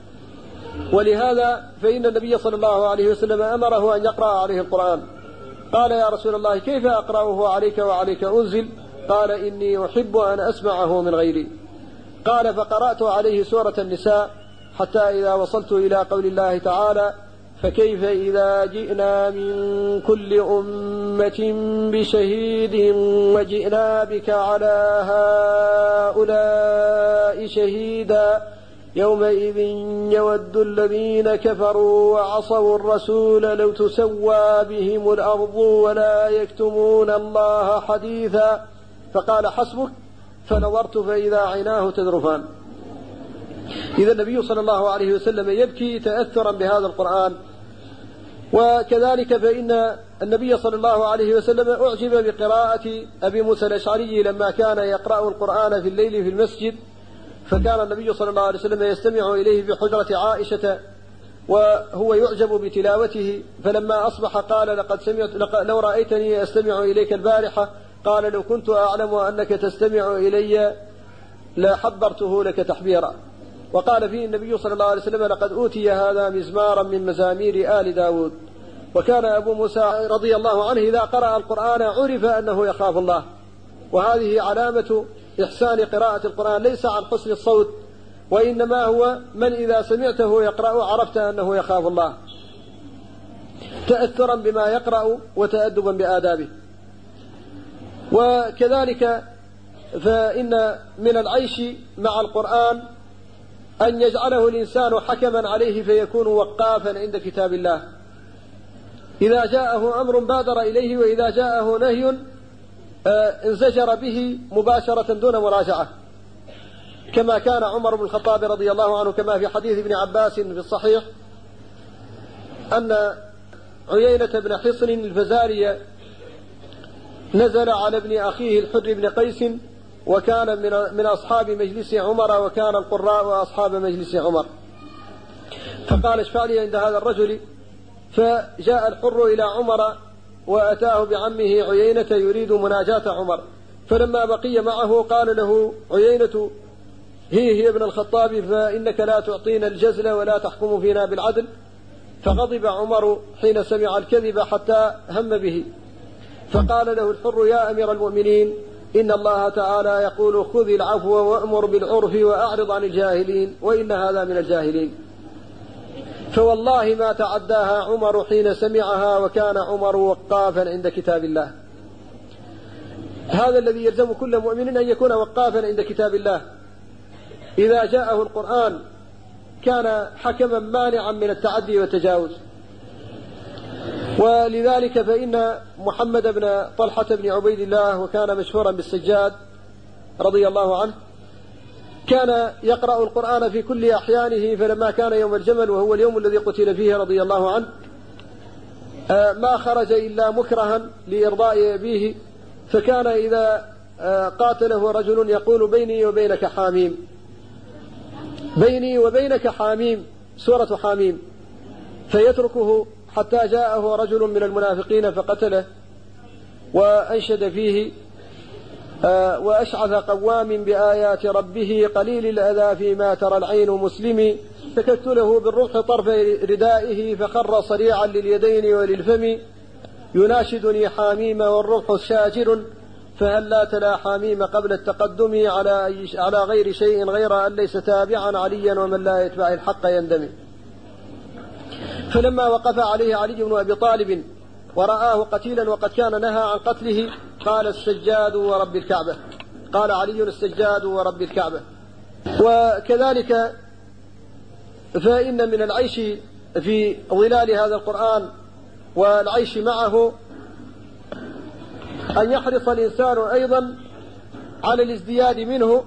ولهذا فإن النبي صلى الله عليه وسلم أمره أن يقرأ عليه القرآن. قال: يا رسول الله كيف أقرأه عليك وعليك أنزل؟ قال: إني أحب أن أسمعه من غيري. قال: فقرأت عليه سورة النساء حتى إذا وصلت إلى قول الله تعالى: فكيف إذا جئنا من كل أمة بشهيد وجئنا بك على هؤلاء شهيدا يومئذ يود الذين كفروا وعصوا الرسول لو تسوى بهم الأرض ولا يكتمون الله حديثا. فقال: حسبك. فنظرت فإذا عيناه تذرفان. إذا النبي صلى الله عليه وسلم يبكي تأثرا بهذا القرآن. وكذلك فإن النبي صلى الله عليه وسلم أعجب بقراءة أبي موسى الأشعري لما كان يقرأ القرآن في الليل في المسجد، فكان النبي صلى الله عليه وسلم يستمع إليه في حجرة عائشة وهو يعجب بتلاوته، فلما أصبح قال: لو رأيتني أستمع إليك البارحة، قال: لو كنت أعلم أنك تستمع إلي لحبرته لك تحبيرا. وقال فيه النبي صلى الله عليه وسلم: لقد أوتي هذا مزمارا من مزامير آل داود. وكان أبو موسى رضي الله عنه إذا قرأ القرآن عرف أنه يخاف الله، وهذه علامة إحسان قراءة القرآن، ليس عن حسن الصوت، وإنما هو من إذا سمعته يقرأ عرفت أنه يخاف الله، تأثرا بما يقرأ وتأدبا بآدابه. وكذلك فإن من العيش مع القرآن أن يجعله الإنسان حكما عليه فيكون وقافا عند كتاب الله، إذا جاءه أمر بادر إليه، وإذا جاءه نهي انزجر به مباشرة دون مراجعة، كما كان عمر بن الخطاب رضي الله عنه، كما في حديث ابن عباس في الصحيح أن عيينة بن حصن الفزاري نزل على ابن أخيه الحر بن قيس، وكان من أصحاب مجلس عمر، وكان القراء أصحاب مجلس عمر، فقال: اشفع لي عند هذا الرجل. فجاء الحر إلى عمر وأتاه بعمه عيينة يريد مناجاة عمر، فلما بقي معه قال له عيينة: هي ابن الخطاب، فإنك لا تعطينا الجزل ولا تحكم فينا بالعدل. فغضب عمر حين سمع الكذب حتى هم به، فقال له الحر: يا أمير المؤمنين، إن الله تعالى يقول: خذ العفو وأمر بالعرف وأعرض عن الجاهلين، وإن هذا من الجاهلين. فوالله ما تعداها عمر حين سمعها، وكان عمر وقافا عند كتاب الله. هذا الذي يلزم كل مؤمن أن يكون وقافا عند كتاب الله، إذا جاءه القرآن كان حكما مانعا من التعدي والتجاوز. ولذلك فإن محمد بن طلحة بن عبيد الله، وكان مشهورا بالسجاد رضي الله عنه، كان يقرأ القرآن في كل أحيانه، فلما كان يوم الجمل وهو اليوم الذي قتل فيه رضي الله عنه ما خرج إلا مكرها لإرضاء أبيه، فكان إذا قاتله رجل يقول: بيني وبينك حاميم، بيني وبينك حاميم، سورة حاميم، فيتركه حتى جاءه رجل من المنافقين فقتله، وأنشد فيه: وأشعث قوام بآيات ربه قليل الأذى فيما ترى العين مسلم، سكت له بالرمح طرف ردائه فخر صريعا لليدين وللفم، يناشدني حاميم والرمح شاجر، فهل لا تلا حاميم قبل التقدم على غير شيء غير أن ليس تابعا عليا، ومن لا يتبع الحق يندم. فلما وقف عليه علي بن أبي طالب ورآه قتيلا وقد كان نهى عن قتله قال السجاد ورب الكعبة، قال علي السجاد ورب الكعبة. وكذلك فإن من العيش في ظلال هذا القرآن والعيش معه أن يحرص الإنسان أيضا على الازدياد منه،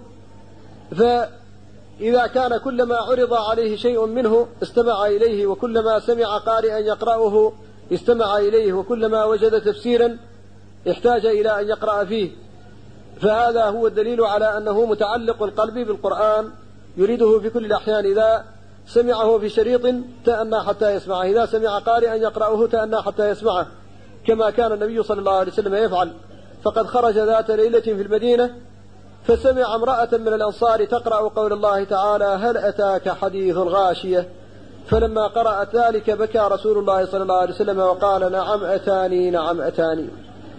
فإذا كان كلما عرض عليه شيء منه استمع إليه، وكلما سمع قارئا يقرأه استمع إليه، وكلما وجد تفسيرا احتاج إلى أن يقرأ فيه، فهذا هو الدليل على أنه متعلق القلب بالقرآن يريده في كل الأحيان. إذا سمعه في شريط تأنى حتى يسمعه، إذا سمع قارئا يقرأه تأنى حتى يسمعه، كما كان النبي صلى الله عليه وسلم يفعل. فقد خرج ذات ليلة في المدينة فسمع امرأة من الأنصار تقرأ قول الله تعالى هل أتاك حديث الغاشية، فلما قرأت ذلك بكى رسول الله صلى الله عليه وسلم وقال نعم أتاني نعم أتاني.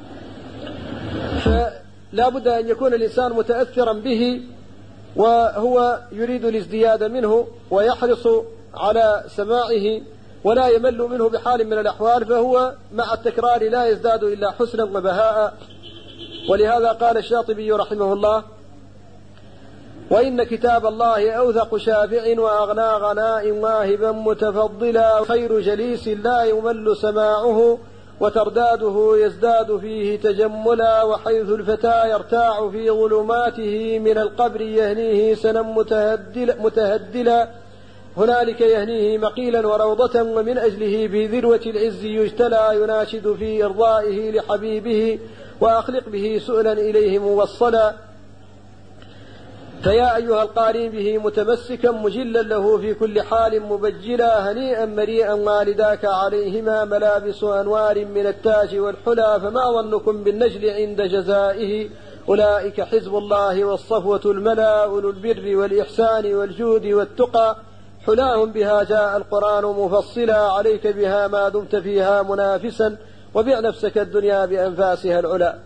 فلا بد أن يكون الإنسان متأثرا به وهو يريد الازدياد منه ويحرص على سماعه ولا يمل منه بحال من الأحوال، فهو مع التكرار لا يزداد إلا حسنا وبهاء. ولهذا قال الشاطبي رحمه الله وإن كتاب الله أوثق شافع وأغنى غناء واهبا متفضلا، خير جليس لا يمل سماعه وترداده يزداد فيه تجملا، وحيث الفتى يرتاع في ظلماته من القبر يهنيه سنا متهدلا، هنالك يهنيه مقيلا وروضة، ومن أجله في ذروة العز يجتلى، يناشد في إرضائه لحبيبه وأخلق به سؤلا إليه موصلا. فيا أيها القارئ به متمسكا مجلا له في كل حال مبجلا، هنيئا مريئا والداك عليهما ملابس أنوار من التاج والحلى، فما ظنكم بالنجل عند جزائه، أولئك حزب الله والصفوة الملا، أولو البر والإحسان والجود والتقى، حلاهم بها جاء القرآن مفصلا، عليك بها ما دمت فيها منافسا، وبع نفسك الدنيا بأنفاسها العلا.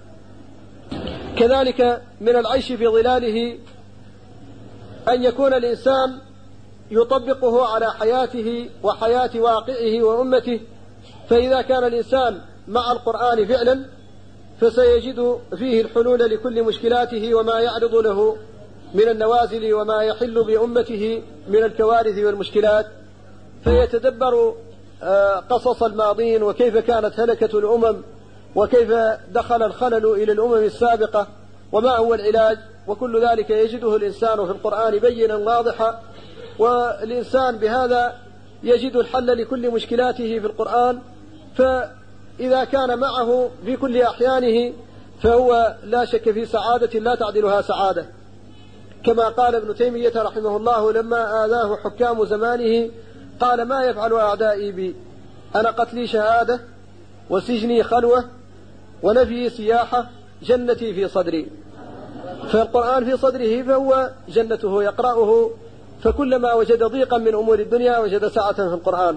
كذلك من العيش في ظلاله أن يكون الإنسان يطبقه على حياته وحياة واقعه وأمته، فإذا كان الإنسان مع القرآن فعلا فسيجد فيه الحلول لكل مشكلاته وما يعرض له من النوازل وما يحل بأمته من الكوارث والمشكلات، فيتدبر قصص الماضين وكيف كانت هلكة الأمم وكيف دخل الخلل إلى الأمم السابقة وما هو العلاج، وكل ذلك يجده الإنسان في القرآن بينا واضحا، والإنسان بهذا يجد الحل لكل مشكلاته في القرآن. فإذا كان معه في كل أحيانه فهو لا شك في سعادة لا تعدلها سعادة، كما قال ابن تيمية رحمه الله لما آذاه حكام زمانه قال ما يفعل أعدائي بي، أنا قتلي شهادة وسجني خلوة ونفي سياحة، جنتي في صدري. فالقرآن في صدره فهو جنته يقرأه، فكلما وجد ضيقا من أمور الدنيا وجد سعة في القرآن.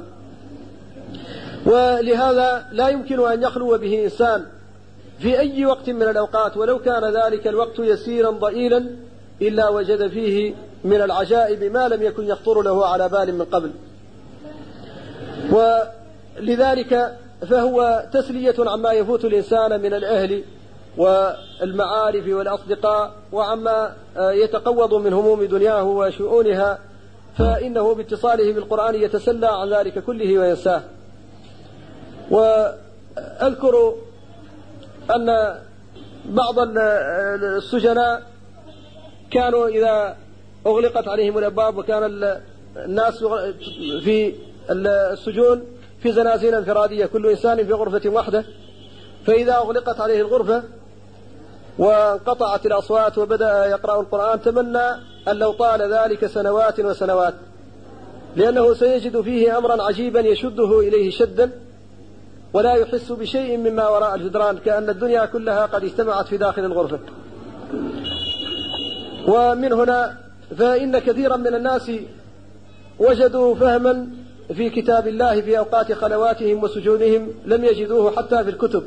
ولهذا لا يمكن أن يخلو به إنسان في أي وقت من الأوقات ولو كان ذلك الوقت يسيرا ضئيلا إلا وجد فيه من العجائب ما لم يكن يخطر له على بال من قبل. ولذلك فهو تسلية عما يفوت الإنسان من الأهل والمعارف والأصدقاء وعما يتقوض من هموم دنياه وشؤونها، فإنه باتصاله بالقرآن يتسلى عن ذلك كله وينساه. وأذكر أن بعض السجناء كانوا إذا أغلقت عليهم الأبواب وكان الناس في السجون في زنازين انفرادية كل إنسان في غرفة واحدة، فإذا أغلقت عليه الغرفة وانقطعت الأصوات وبدأ يقرأ القرآن تمنى أن لو طال ذلك سنوات وسنوات، لأنه سيجد فيه أمرا عجيبا يشده إليه شدا ولا يحس بشيء مما وراء الجدران، كأن الدنيا كلها قد اجتمعت في داخل الغرفة. ومن هنا فإن كثيرا من الناس وجدوا فهما في كتاب الله في أوقات خلواتهم وسجونهم لم يجدوه حتى في الكتب،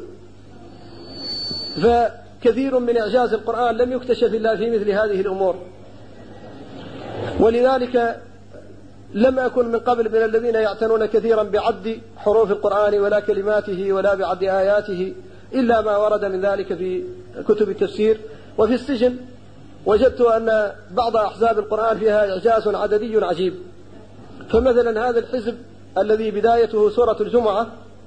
فكثير من إعجاز القرآن لم يكتشف إلا في مثل هذه الأمور. ولذلك لم أكن من قبل من الذين يعتنون كثيرا بعد حروف القرآن ولا كلماته ولا بعد آياته إلا ما ورد من ذلك في كتب التفسير. وفي السجن وجدت أن بعض أحزاب القرآن فيها إعجاز عددي عجيب. فمثلا هذا الحزب الذي بدايته سورة الجمعة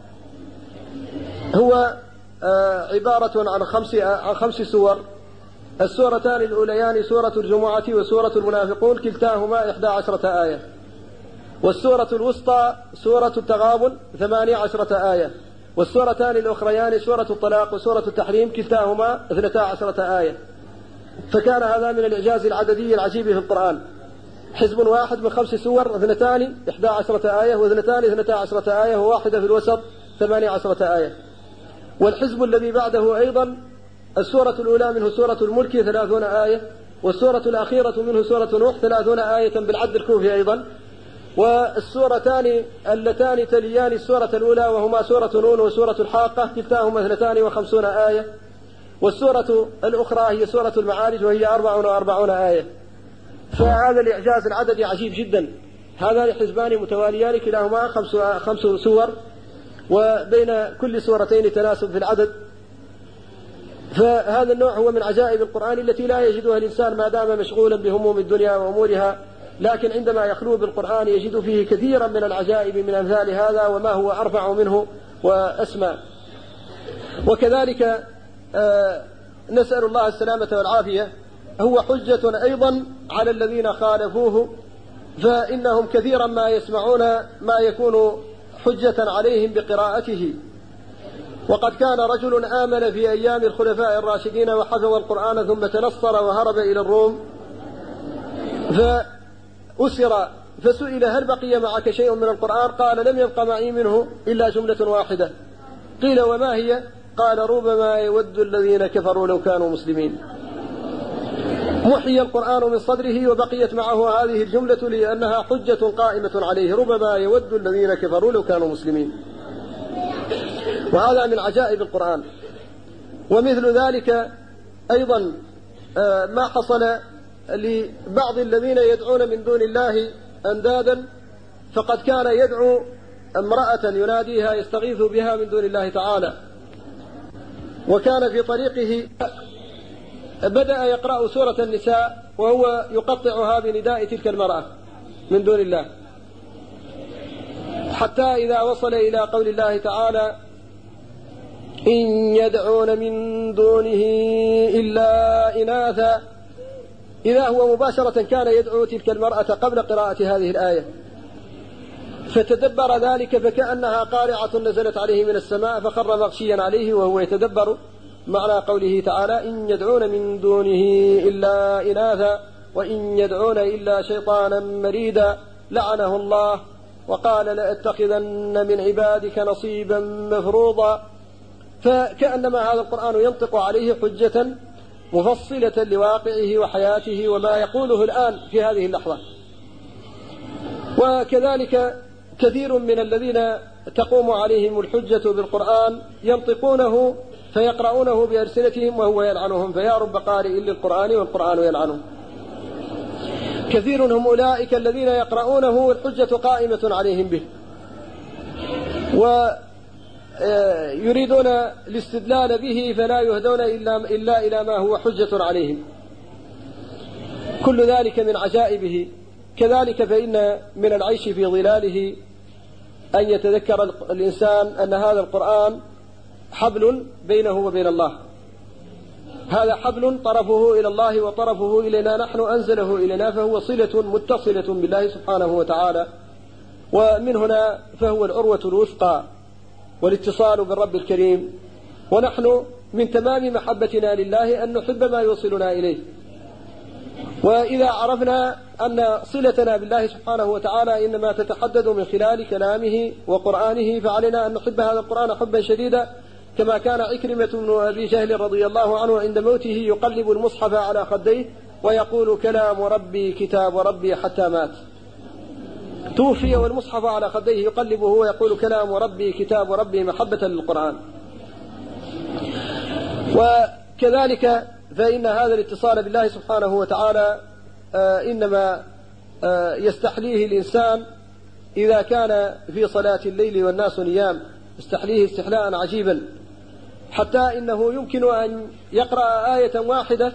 هو عبارة عن 5 سور. السورتان الأوليان سورة الجمعة وسورة المنافقون كلتاهما 11 آية، والسورة الوسطى سورة التغابن 18 آية، والسورتان الأخريان سورة الطلاق وسورة التحريم كلتاهما 12 آية. فكان هذا من الإعجاز العددي العجيب في القرآن، حزب واحد من 5 سور، 2 11 آية واثنتان 12 آية وواحدة في الوسط 18 آية. والحزب الذي بعده أيضا السورة الأولى منه سورة الملك 30 آية، والسورة الأخيرة منه سورة نوح 30 آية بالعد الكوفي أيضا، والسورتان اللتان تليان السورة الأولى وهما سورة نون وسورة الحاقة كلتاهما 52 آية، والسورة الأخرى هي سورة المعارج وهي 44 آية. فهذا الإعجاز العددي عجيب جدا. هذان حزبان متواليان كلاهما 5 سور، وبين كل سورتين تناسب في العدد. فهذا النوع هو من عجائب القرآن التي لا يجدها الإنسان ما دام مشغولا بهموم الدنيا وأمورها، لكن عندما يخلو بالقرآن يجد فيه كثيرا من العجائب من أمثال هذا وما هو أرفع منه وأسمى. وكذلك نسأل الله السلامة والعافية، هو حجة أيضا على الذين خالفوه، فإنهم كثيرا ما يسمعون ما يكون حجة عليهم بقراءته. وقد كان رجل آمن في أيام الخلفاء الراشدين وحفظ القرآن ثم تنصر وهرب إلى الروم، فأسر فسئل هل بقي معك شيء من القرآن؟ قال لم يبق معي منه إلا جملة واحدة. قيل وما هي؟ قال ربما يود الذين كفروا لو كانوا مسلمين. محي القرآن من صدره وبقيت معه هذه الجملة لأنها حجة قائمة عليه، ربما يود الذين كفروا لو كانوا مسلمين. وهذا من عجائب القرآن. ومثل ذلك أيضا ما حصل لبعض الذين يدعون من دون الله أندادا، فقد كان يدعو امرأة يناديها يستغيث بها من دون الله تعالى، وكان في طريقه بدأ يقرأ سورة النساء وهو يقطعها بنداء تلك المرأة من دون الله، حتى إذا وصل إلى قول الله تعالى إن يدعون من دونه إلا إناثا، إذا هو مباشرة كان يدعو تلك المرأة قبل قراءة هذه الآية، فتدبر ذلك فكأنها قارعة نزلت عليه من السماء فخر مغشيا عليه وهو يتدبر معنى قوله تعالى إن يدعون من دونه إلا إناثا وإن يدعون إلا شيطانا مريدا لعنه الله وقال لأتخذن من عبادك نصيبا مفروضا. فكأنما هذا القرآن ينطق عليه حجة مفصلة لواقعه وحياته وما يقوله الآن في هذه اللحظة. وكذلك كثير من الذين تقوم عليهم الحجة بالقرآن ينطقونه فيقرؤونه بألسنتهم وهو يلعنهم، فيا رب قارئ للقرآن والقرآن يلعنه. كثير هم أولئك الذين يقرؤونه والحجة قائمة عليهم به، ويريدون الاستدلال به فلا يهدون إلا إلى ما هو حجة عليهم. كل ذلك من عجائبه. كذلك فإن من العيش في ظلاله أن يتذكر الإنسان أن هذا القرآن حبل بينه وبين الله، هذا حبل طرفه إلى الله وطرفه إلينا، نحن أنزله إلينا، فهو صلة متصلة بالله سبحانه وتعالى. ومن هنا فهو العروة الوثقى والاتصال بالرب الكريم. ونحن من تمام محبتنا لله أن نحب ما يوصلنا إليه. وإذا عرفنا أن صلتنا بالله سبحانه وتعالى إنما تتحدد من خلال كلامه وقرآنه، فعلينا أن نحب هذا القرآن حبا شديدا، كما كان عكرمة بن أبي جهل رضي الله عنه عند موته يقلب المصحف على خديه ويقول كلام ربي كتاب ربي حتى مات. توفي والمصحف على خديه يقلبه ويقول كلام ربي كتاب ربي محبة للقرآن. وكذلك فإن هذا الاتصال بالله سبحانه وتعالى إنما يستحليه الإنسان إذا كان في صلاة الليل والناس نيام، يستحليه استحلاء عجيبا، حتى إنه يمكن أن يقرأ آية واحدة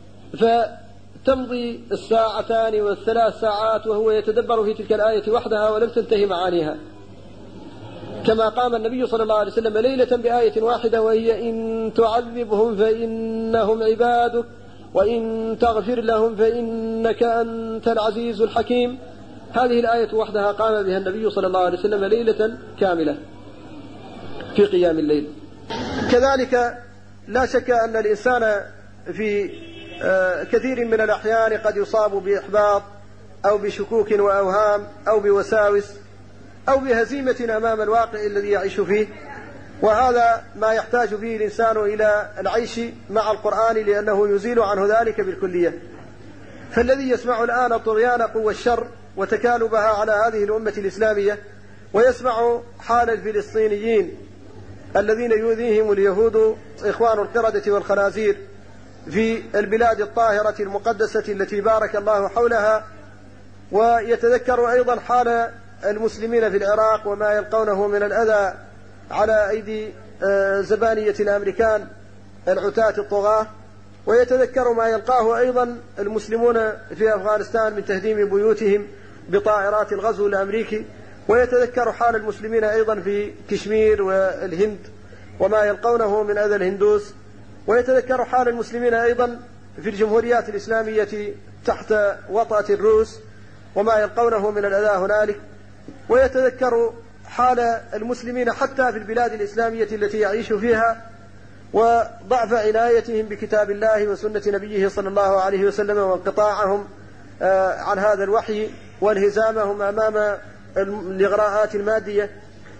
فتمضي الساعتان والثلاث ساعات وهو يتدبر في تلك الآية وحدها ولم تنتهي معانيها، كما قام النبي صلى الله عليه وسلم ليلة بآية واحدة وهي إن تعذبهم فإنهم عبادك وإن تغفر لهم فإنك أنت العزيز الحكيم. هذه الآية وحدها قام بها النبي صلى الله عليه وسلم ليلة كاملة في قيام الليل. كذلك لا شك أن الإنسان في كثير من الأحيان قد يصاب بإحباط أو بشكوك وأوهام أو بوساوس أو بهزيمة أمام الواقع الذي يعيش فيه، وهذا ما يحتاج فيه الإنسان إلى العيش مع القرآن لأنه يزيل عنه ذلك بالكلية. فالذي يسمع الآن طغيان قوى الشر وتكالبها على هذه الأمة الإسلامية، ويسمع حال الفلسطينيين الذين يؤذيهم اليهود إخوان القردة والخنازير في البلاد الطاهرة المقدسة التي بارك الله حولها، ويتذكر أيضا حال المسلمين في العراق وما يلقونه من الأذى على أيدي زبانية الأمريكان العتاة الطغاة، ويتذكر ما يلقاه أيضا المسلمون في أفغانستان من تهديم بيوتهم بطائرات الغزو الأمريكي، ويتذكر حال المسلمين أيضا في كشمير والهند وما يلقونه من أذى الهندوس، ويتذكر حال المسلمين أيضا في الجمهوريات الإسلامية تحت وطأة الروس وما يلقونه من الأذى هنالك، ويتذكر حال المسلمين حتى في البلاد الإسلامية التي يعيش فيها وضعف عنايتهم بكتاب الله وسنة نبيه صلى الله عليه وسلم وانقطاعهم عن هذا الوحي وانهزامهم أمام الإغراءات المادية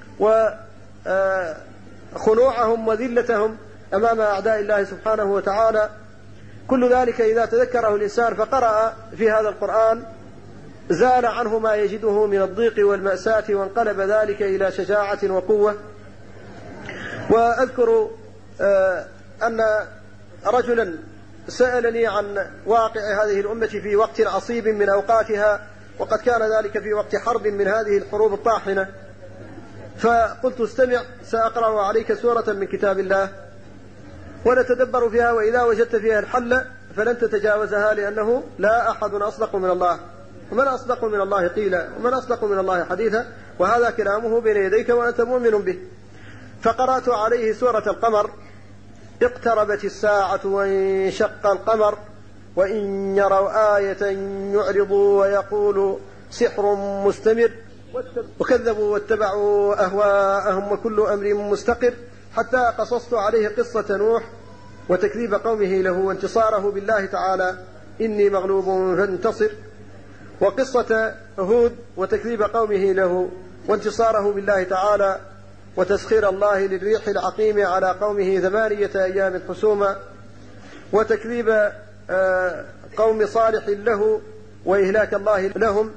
وخنوعهم وذلتهم أمام أعداء الله سبحانه وتعالى. كل ذلك إذا تذكره الإنسان فقرأ في هذا القرآن زال عنه ما يجده من الضيق والمأساة وانقلب ذلك إلى شجاعة وقوة. وأذكر أن رجلا سألني عن واقع هذه الأمة في وقت عصيب من أوقاتها، وقد كان ذلك في وقت حرب من هذه الحروب الطاحنة، فقلت استمع سأقرأ عليك سورة من كتاب الله ونتدبر فيها، وإذا وجدت فيها الحل فلن تتجاوزها، لأنه لا أحد أصدق من الله، ومن أصدق من الله قيلا ومن أصدق من الله حديثا، وهذا كلامه بين يديك وأنت مؤمن به. فقرأت عليه سورة القمر: اقتربت الساعة وانشق القمر وإن يروا آية يعرضوا ويقولوا سحر مستمر وكذبوا واتبعوا أهواءهم وكل أمر مستقر، حتى قصصت عليه قصة نوح وتكذيب قومه له وانتصاره بالله تعالى إني مغلوب فانتصر، وقصة هود وتكذيب قومه له وانتصاره بالله تعالى وتسخير الله للريح العقيم على قومه 8 أيام حسوما، وتكذيب قوم صالح له وإهلاك الله لهم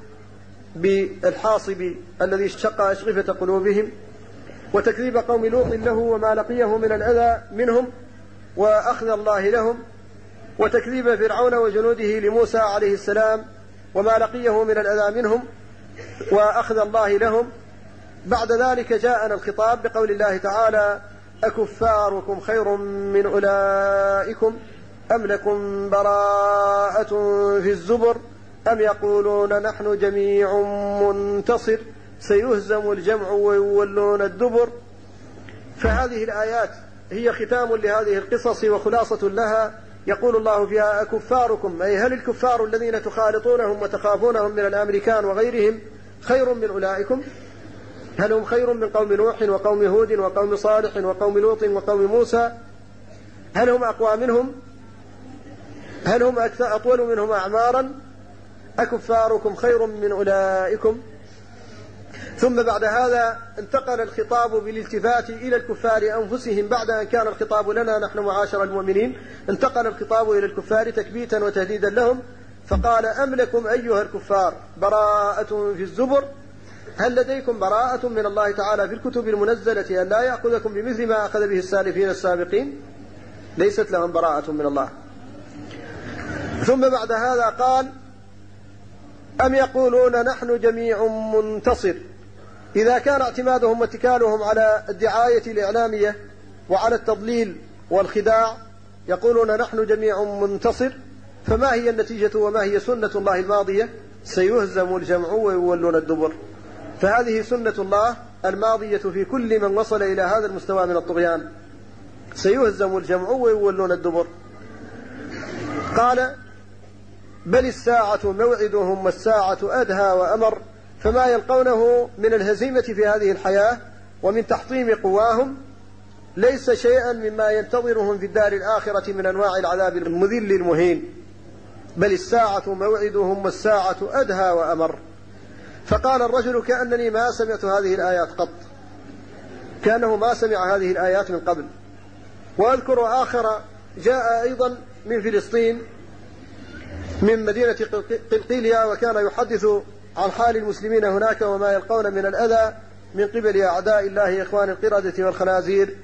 بالحاصب الذي شق أشغفة قلوبهم، وتكذيب قوم لوط له وما لقيه من الأذى منهم وأخذ الله لهم، وتكذيب فرعون وجنوده لموسى عليه السلام وما لقيه من الأذى منهم وأخذ الله لهم. بعد ذلك جاءنا الخطاب بقول الله تعالى: أكفاركم خير من أولئكم أم لكم براءة في الزبر أم يقولون نحن جميع منتصر سيهزم الجمع ويولون الدبر. فهذه الآيات هي ختام لهذه القصص وخلاصة لها. يقول الله فيها: أكفاركم، أي هل الكفار الذين تخالطونهم وتخافونهم من الأمريكان وغيرهم خير من أولئكم؟ هل هم خير من قوم نوح وقوم هود وقوم صالح وقوم لوط وقوم موسى؟ هل هم أقوى منهم؟ هل هم أطول منهم أعمارا؟ أكفاركم خير من أولئكم؟ ثم بعد هذا انتقل الخطاب بالالتفات إلى الكفار أنفسهم، بعد أن كان الخطاب لنا نحن معاشر المؤمنين، انتقل الخطاب إلى الكفار تكبيتا وتهديدا لهم، فقال: أم لكم أيها الكفار براءة في الزبر؟ هل لديكم براءة من الله تعالى في الكتب المنزلة أن لا يأخذكم بمثل ما أخذ به السالفين السابقين؟ ليست لهم براءة من الله. ثم بعد هذا قال: أم يقولون نحن جميع منتصر. إذا كان اعتمادهم واتكالهم على الدعاية الإعلامية وعلى التضليل والخداع يقولون نحن جميع منتصر، فما هي النتيجة وما هي سنة الله الماضية؟ سيهزم الجمع ويولون الدبر. فهذه سنة الله الماضية في كل من وصل إلى هذا المستوى من الطغيان، سيهزم الجمع ويولون الدبر. قال بل الساعة موعدهم والساعة أدهى وأمر، فما يلقونه من الهزيمة في هذه الحياة ومن تحطيم قواهم ليس شيئا مما ينتظرهم في الدار الآخرة من أنواع العذاب المذل المهين. بل الساعة موعدهم والساعة أدهى وأمر. فقال الرجل كأنني ما سمعت هذه الآيات قط، كأنه ما سمع هذه الآيات من قبل. وأذكر آخر جاء أيضا من فلسطين من مدينة قلقيلية، وكان يحدث عن حال المسلمين هناك وما يلقون من الأذى من قبل أعداء الله إخوان القردة والخنازير.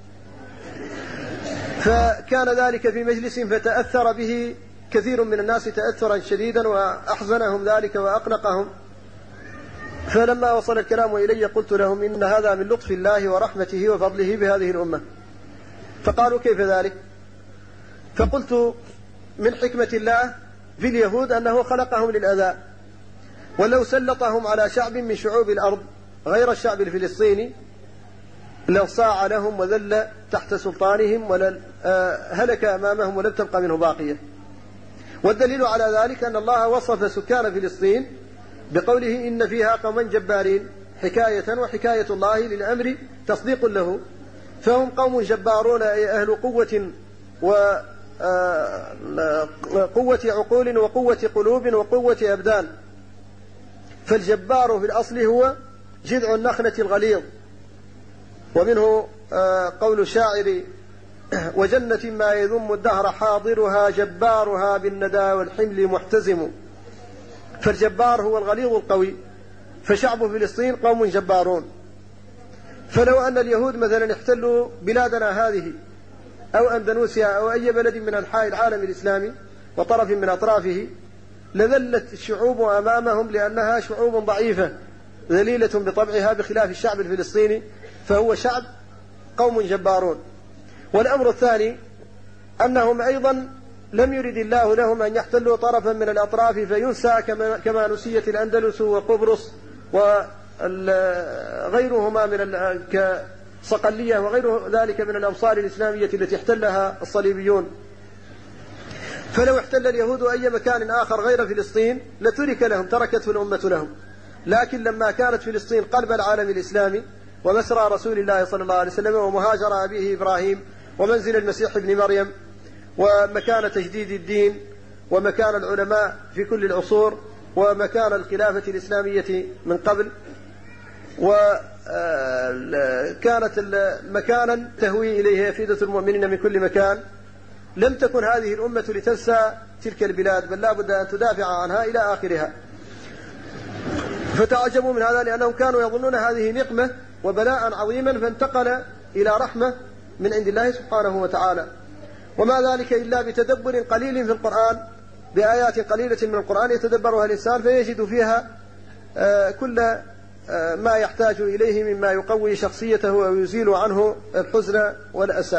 فكان ذلك في مجلس فتأثر به كثير من الناس تأثرا شديدا وأحزنهم ذلك وأقلقهم. فلما وصل الكلام إلي قلت لهم إن هذا من لطف الله ورحمته وفضله بهذه الأمة. فقالوا كيف ذلك؟ فقلت من حكمة الله في اليهود أنه خلقهم للأذى، ولو سلطهم على شعب من شعوب الأرض غير الشعب الفلسطيني لانصاع لهم وذل تحت سلطانهم هلك أمامهم ولم تبقى منه باقية. والدليل على ذلك أن الله وصف سكان فلسطين بقوله إن فيها قوما جبارين، حكاية وحكاية الله للأمر تصديق له. فهم قوم جبارون أي أهل قوة وقوة عقول وقوة قلوب وقوة أبدان. فالجبار في الأصل هو جذع النخلة الغليظ، ومنه قول الشاعر وجنة ما يذم الدهر حاضرها جبارها بالندى والحمل محتزم. فالجبار هو الغليظ القوي، فشعب فلسطين قوم جبارون. فلو أن اليهود مثلا احتلوا بلادنا هذه أو أندونيسيا أو أي بلد من أنحاء العالم الإسلامي وطرف من أطرافه لذلت الشعوب أمامهم، لأنها شعوب ضعيفة ذليلة بطبعها بخلاف الشعب الفلسطيني، فهو شعب قوم جبارون. والأمر الثاني أنهم أيضا لم يرد الله لهم أن يحتلوا طرفا من الأطراف فينسى كما نسيت الأندلس وقبرص وغيرهما من كصقلية وغير ذلك من الأمصار الإسلامية التي احتلها الصليبيون. فلو احتل اليهود أي مكان آخر غير فلسطين لترك لهم، تركته الأمة لهم. لكن لما كانت فلسطين قلب العالم الإسلامي ومسرى رسول الله صلى الله عليه وسلم ومهاجر أبيه إبراهيم ومنزل المسيح ابن مريم ومكان تجديد الدين ومكان العلماء في كل العصور ومكان الخلافة الإسلامية من قبل، وكانت مكانا تهوي إليه أفئدة المؤمنين من كل مكان، لم تكن هذه الأمة لتنسى تلك البلاد، بل لا بد أن تدافع عنها إلى آخرها. فتعجبوا من هذا لأنهم كانوا يظنون هذه نقمة وبلاء عظيما، فانتقل إلى رحمة من عند الله سبحانه وتعالى. وما ذلك إلا بتدبر قليل في القرآن، بآيات قليلة من القرآن يتدبرها الإنسان فيجد فيها كل ما يحتاج إليه مما يقوي شخصيته ويزيل عنه الحزن والأسى.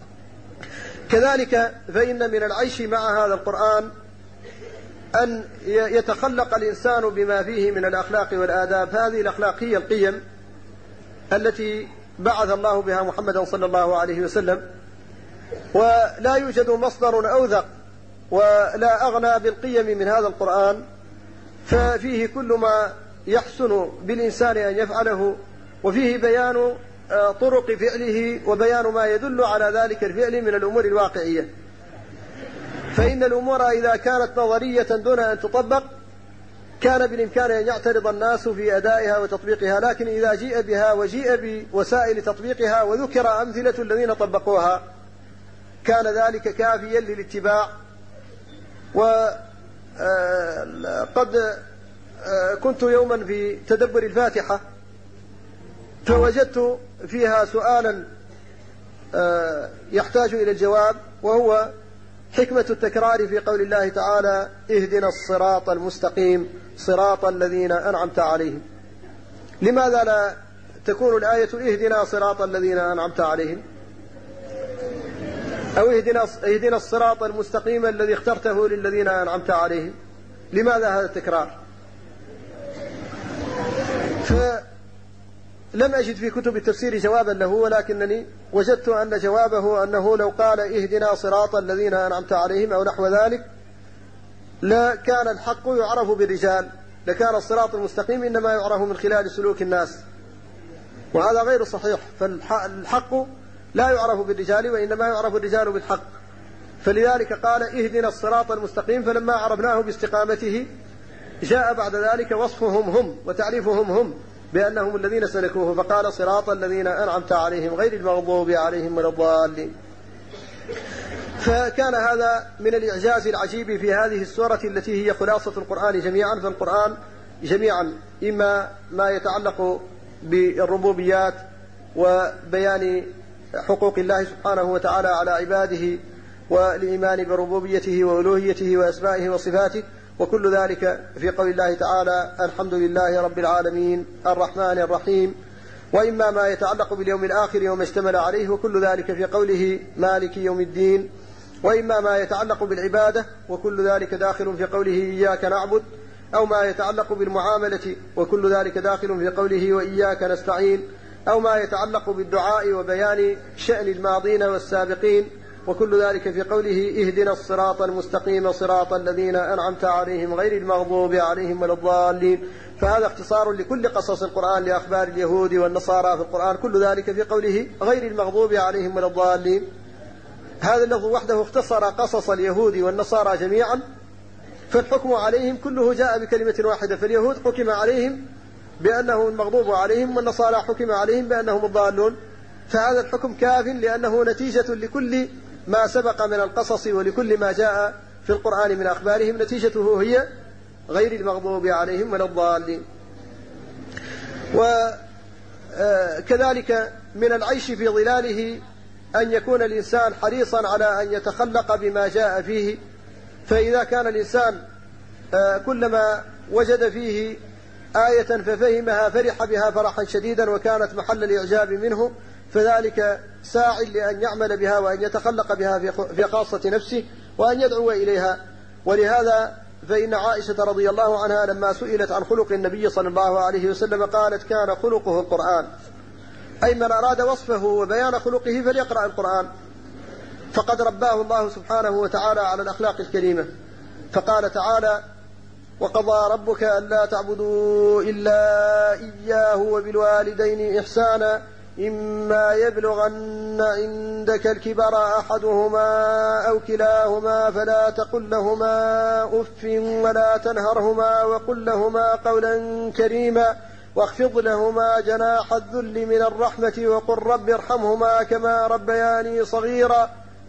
كذلك فإن من العيش مع هذا القرآن أن يتخلق الإنسان بما فيه من الأخلاق والآداب. هذه الأخلاق هي القيم التي بعث الله بها محمدا صلى الله عليه وسلم، ولا يوجد مصدر أوثق ولا أغنى بالقيم من هذا القرآن، ففيه كل ما يحسن بالإنسان أن يفعله، وفيه بيان طرق فعله وبيان ما يدل على ذلك الفعل من الأمور الواقعية. فإن الأمور إذا كانت نظرية دون أن تطبق كان بالإمكان أن يعترض الناس في أدائها وتطبيقها، لكن إذا جيء بها وجيء بوسائل تطبيقها وذكر أمثلة الذين طبقوها كان ذلك كافيا للاتباع. وقد كنت يوما في تدبر الفاتحة فوجدت فيها سؤالا يحتاج إلى الجواب، وهو حكمة التكرار في قول الله تعالى اهدنا الصراط المستقيم صراط الذين أنعمت عليهم. لماذا لا تكون الآية اهدنا صراط الذين أنعمت عليهم، أو اهدنا الصراط المستقيم الذي اخترته للذين أنعمت عليهم؟ لماذا هذا التكرار؟ فلم أجد في كتب التفسير جوابا له، ولكنني وجدت أن جوابه أنه لو قال اهدنا صراط الذين أنعمت عليهم أو نحو ذلك لكان الحق يعرف بالرجال، لكان الصراط المستقيم إنما يعرف من خلال سلوك الناس، وهذا غير صحيح. فالحق لا يعرف بالرجال وإنما يعرف الرجال بالحق، فلذلك قال اهدنا الصراط المستقيم، فلما عرفناه باستقامته جاء بعد ذلك وصفهم هم وتعريفهم هم بأنهم الذين سلكوه، فقال صراط الذين أنعمت عليهم غير المغضوب عليهم ولا الضالين. فكان هذا من الإعجاز العجيب في هذه السورة التي هي خلاصة القرآن جميعا. فالقرآن جميعا إما ما يتعلق بالربوبيات وبيان حقوق الله سبحانه وتعالى على عباده والإيمان بربوبيته وألوهيته وأسمائه وصفاته، وكل ذلك في قول الله تعالى الحمد لله رب العالمين الرحمن الرحيم، وإما ما يتعلق باليوم الآخر وما اشتمل عليه، وكل ذلك في قوله مالك يوم الدين، وإما ما يتعلق بالعبادة وكل ذلك داخل في قوله إياك نعبد، أو ما يتعلق بالمعاملة وكل ذلك داخل في قوله وإياك نستعين، أو ما يتعلق بالدعاء وبيان شأن الماضين والسابقين، وكل ذلك في قوله اهدنا الصراط المستقيم صراط الذين أنعمت عليهم غير المغضوب عليهم ولا الضالين. فهذا اختصار لكل قصص القرآن لأخبار اليهود والنصارى في القرآن، كل ذلك في قوله غير المغضوب عليهم ولا الضالين. هذا اللفظ وحده اختصر قصص اليهود والنصارى جميعا، فالحكم عليهم كله جاء بكلمة واحدة. فاليهود حكم عليهم بأنه المغضوب عليهم، والنصارى حكم عليهم بأنهم الضالون. فهذا الحكم كاف لأنه نتيجة لكل ما سبق من القصص ولكل ما جاء في القرآن من أخبارهم، نتيجته هي غير المغضوب عليهم ولا الضالين. وكذلك من العيش في ظلاله أن يكون الإنسان حريصا على أن يتخلق بما جاء فيه، فإذا كان الإنسان كلما وجد فيه آية ففهمها فرح بها فرحا شديدا وكانت محل الإعجاب منه، فذلك ساع لأن يعمل بها وأن يتخلق بها في خاصة نفسه وأن يدعو إليها. ولهذا فإن عائشة رضي الله عنها لما سئلت عن خلق النبي صلى الله عليه وسلم قالت كان خلقه القرآن، أي من أراد وصفه وبيان خلقه فليقرأ القرآن، فقد رباه الله سبحانه وتعالى على الأخلاق الكريمة. فقال تعالى وقضى ربك ألا تعبدوا إلا إياه وبالوالدين إحسانا إما يبلغن عندك الكبر أحدهما أو كلاهما فلا تقل لهما أف ولا تنهرهما وقل لهما قولا كريما واخفض لهما جناح الذل من الرحمة وقل رب ارحمهما كما ربياني صغيرا.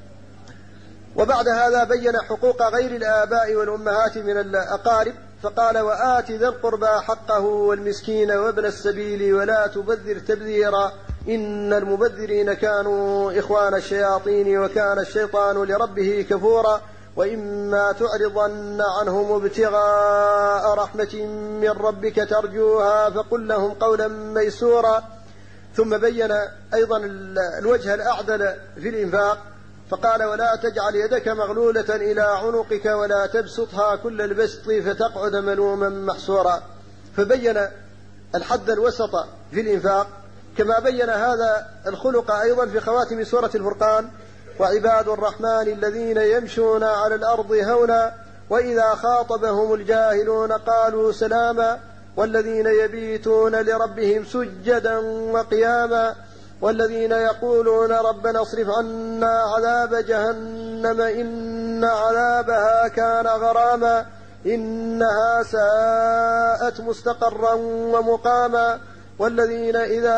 وبعد هذا بين حقوق غير الآباء والأمهات من الأقارب، فقال وآت ذا القربى حقه والمسكين وابن السبيل ولا تبذر تبذيرا إن المبذرين كانوا إخوان الشياطين وكان الشيطان لربه كفورا وإما تعرضن عنهم ابتغاء رحمة من ربك ترجوها فقل لهم قولا ميسورا. ثم بين أيضا الوجه الأعدل في الإنفاق، فقال ولا تجعل يدك مغلولة إلى عنقك ولا تبسطها كل البسط فتقعد ملوما محسورا. فبين الحد الوسط في الإنفاق، كما بين هذا الخلق أيضا في خواتم سورة الفرقان وعباد الرحمن الذين يمشون على الأرض هونا وإذا خاطبهم الجاهلون قالوا سلاما والذين يبيتون لربهم سجدا وقياما والذين يقولون ربنا اصرف عنا عذاب جهنم إن عذابها كان غراما إنها ساءت مستقرا ومقاما والذين إذا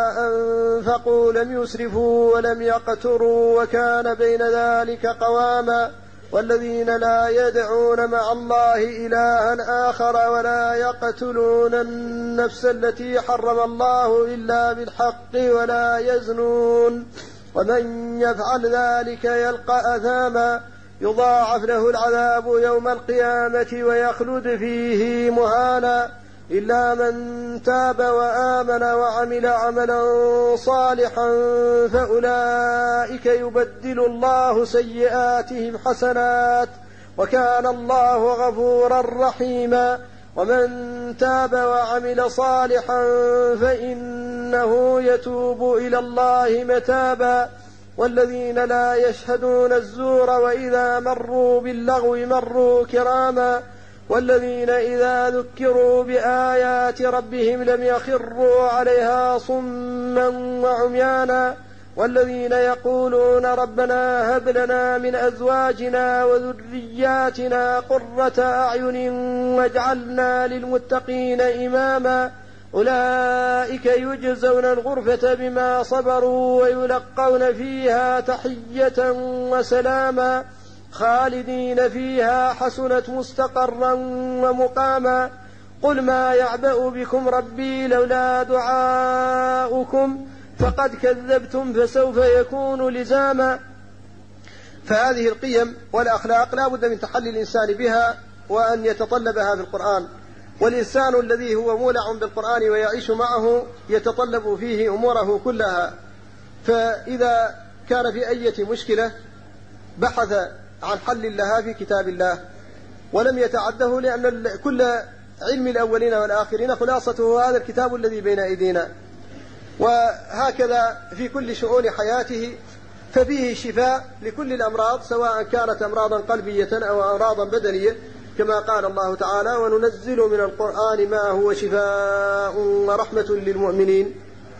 أنفقوا لم يسرفوا ولم يقتروا وكان بين ذلك قواما والذين لا يدعون مع الله إلها آخر ولا يقتلون النفس التي حرم الله إلا بالحق ولا يزنون ومن يفعل ذلك يلقى أثاما يضاعف له العذاب يوم القيامة ويخلد فيه مهانا إلا من تاب وآمن وعمل عملا صالحا فأولئك يبدل الله سيئاتهم حسنات وكان الله غفورا رحيما ومن تاب وعمل صالحا فإنه يتوب إلى الله متابا والذين لا يشهدون الزور وإذا مروا باللغو مروا كراما والذين إذا ذكروا بآيات ربهم لم يخروا عليها صما وعميانا والذين يقولون ربنا هب لنا من أزواجنا وذرياتنا قرة أعين واجعلنا للمتقين إماما أولئك يجزون الغرفة بما صبروا ويلقون فيها تحية وسلاما خالدين فيها حسنت مستقرا ومقاما قل ما يعبأ بكم ربي لولا دعاؤكم فقد كذبتم فسوف يكون لزاما. فهذه القيم والأخلاق لا بد من تحلي الإنسان بها وأن يتطلبها في القرآن، والإنسان الذي هو مولع بالقرآن ويعيش معه يتطلب فيه أموره كلها، فإذا كان في أي مشكلة بحث عن حل لها في كتاب الله ولم يتعده، لأن كل علم الأولين والآخرين خلاصته هذا الكتاب الذي بين أيدينا. وهكذا في كل شؤون حياته ففيه شفاء لكل الأمراض سواء كانت أمراضا قلبية أو أمراضا بدنية، كما قال الله تعالى وننزل من القرآن ما هو شفاء ورحمة للمؤمنين.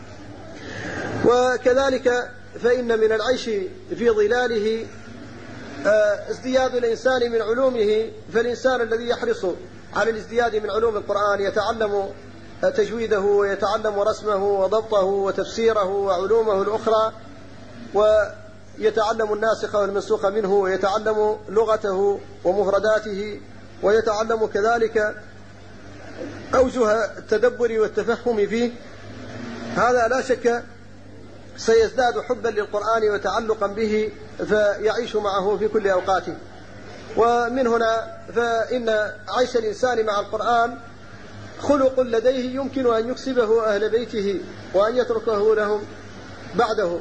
وكذلك فإن من العيش في ظلاله ازدياد الإنسان من علومه، فالإنسان الذي يحرص على الازدياد من علوم القرآن يتعلم تجويده ويتعلم رسمه وضبطه وتفسيره وعلومه الأخرى، ويتعلم الناسخ والمنسوخ منه، ويتعلم لغته ومفرداته، ويتعلم كذلك أوجه التدبر والتفهم فيه. هذا لا شك سيزداد حبا للقرآن وتعلقا به فيعيش معه في كل أوقاته. ومن هنا فإن عيش الإنسان مع القرآن خلق لديه يمكن أن يكسبه أهل بيته وأن يتركه لهم بعده.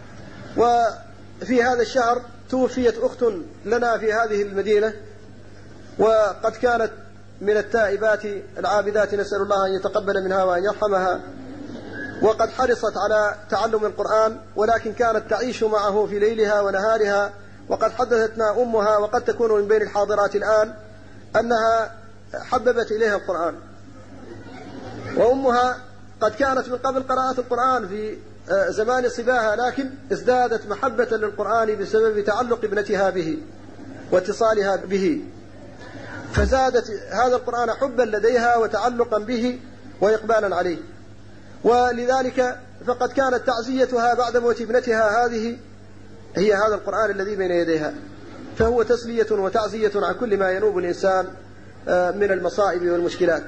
وفي هذا الشهر توفيت أخت لنا في هذه المدينة، وقد كانت من التائبات العابدات، نسأل الله أن يتقبل منها وأن يرحمها، وقد حرصت على تعلم القرآن، ولكن كانت تعيش معه في ليلها ونهارها. وقد حدثتنا أمها، وقد تكون من بين الحاضرات الآن، أنها حببت إليها القرآن، وأمها قد كانت من قبل قراءة القرآن في زمان صباها، لكن ازدادت محبة للقرآن بسبب تعلق ابنتها به واتصالها به، فزادت هذا القرآن حبا لديها وتعلقا به وإقبالا عليه. ولذلك فقد كانت تعزيتها بعد موت ابنتها هذه هي هذا القرآن الذي بين يديها، فهو تسلية وتعزية عن كل ما ينوب الإنسان من المصائب والمشكلات.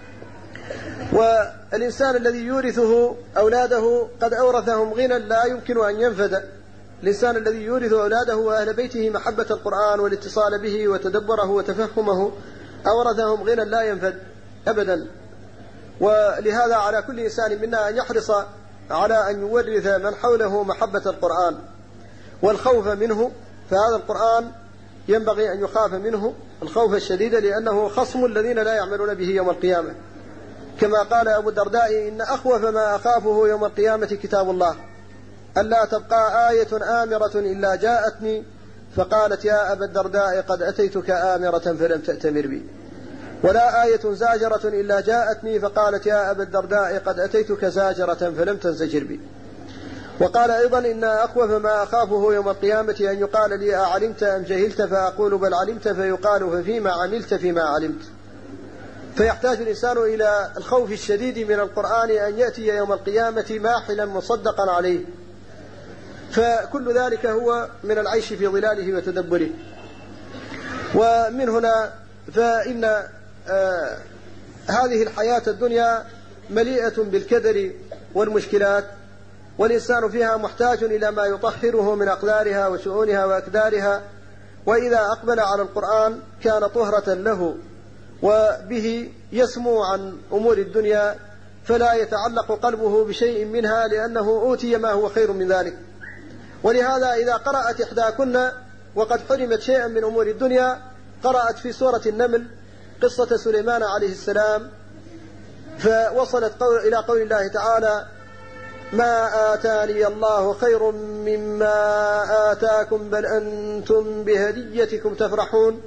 والإنسان الذي يورثه أولاده قد أورثهم غنى لا يمكن أن ينفد. الإنسان الذي يورث أولاده وأهل بيته محبة القرآن والاتصال به وتدبره وتفهمه أورثهم غنى لا ينفد أبدا. ولهذا على كل إنسان منا أن يحرص على أن يورث من حوله محبة القرآن والخوف منه، فهذا القرآن ينبغي أن يخاف منه الخوف الشديد، لأنه خصم الذين لا يعملون به يوم القيامة، كما قال أبو الدرداء إن أخوف ما أخافه يوم القيامة كتاب الله، ألا تبقى آية آمرة إلا جاءتني فقالت يا أبا الدرداء قد أتيتك آمرة فلم تأتمر بي، ولا آية زاجرة إلا جاءتني فقالت يا أبا الدرداء قد أتيتك زاجرة فلم تنزجر بي. وقال أيضا إن أخوف ما أخافه يوم القيامة أن يقال لي أعلمت أم جهلت فأقول بل علمت، فيقال ففيما عملت فيما علمت. فيحتاج الإنسان إلى الخوف الشديد من القرآن أن يأتي يوم القيامة ماحلا مصدقا عليه، فكل ذلك هو من العيش في ظلاله وتدبره. ومن هنا فإن هذه الحياة الدنيا مليئة بالكدر والمشكلات، والإنسان فيها محتاج إلى ما يطهره من أقدارها وشؤونها وأكدارها، وإذا أقبل على القرآن كان طهرة له وبه يسمو عن أمور الدنيا، فلا يتعلق قلبه بشيء منها لأنه أوتي ما هو خير من ذلك. ولهذا إذا قرأت إحداكن وقد حرمت شيئا من أمور الدنيا قرأت في سورة النمل قصة سليمان عليه السلام، فوصلت إلى قول الله تعالى: ما آتاني الله خير مما آتاكم بل أنتم بهديتكم تفرحون.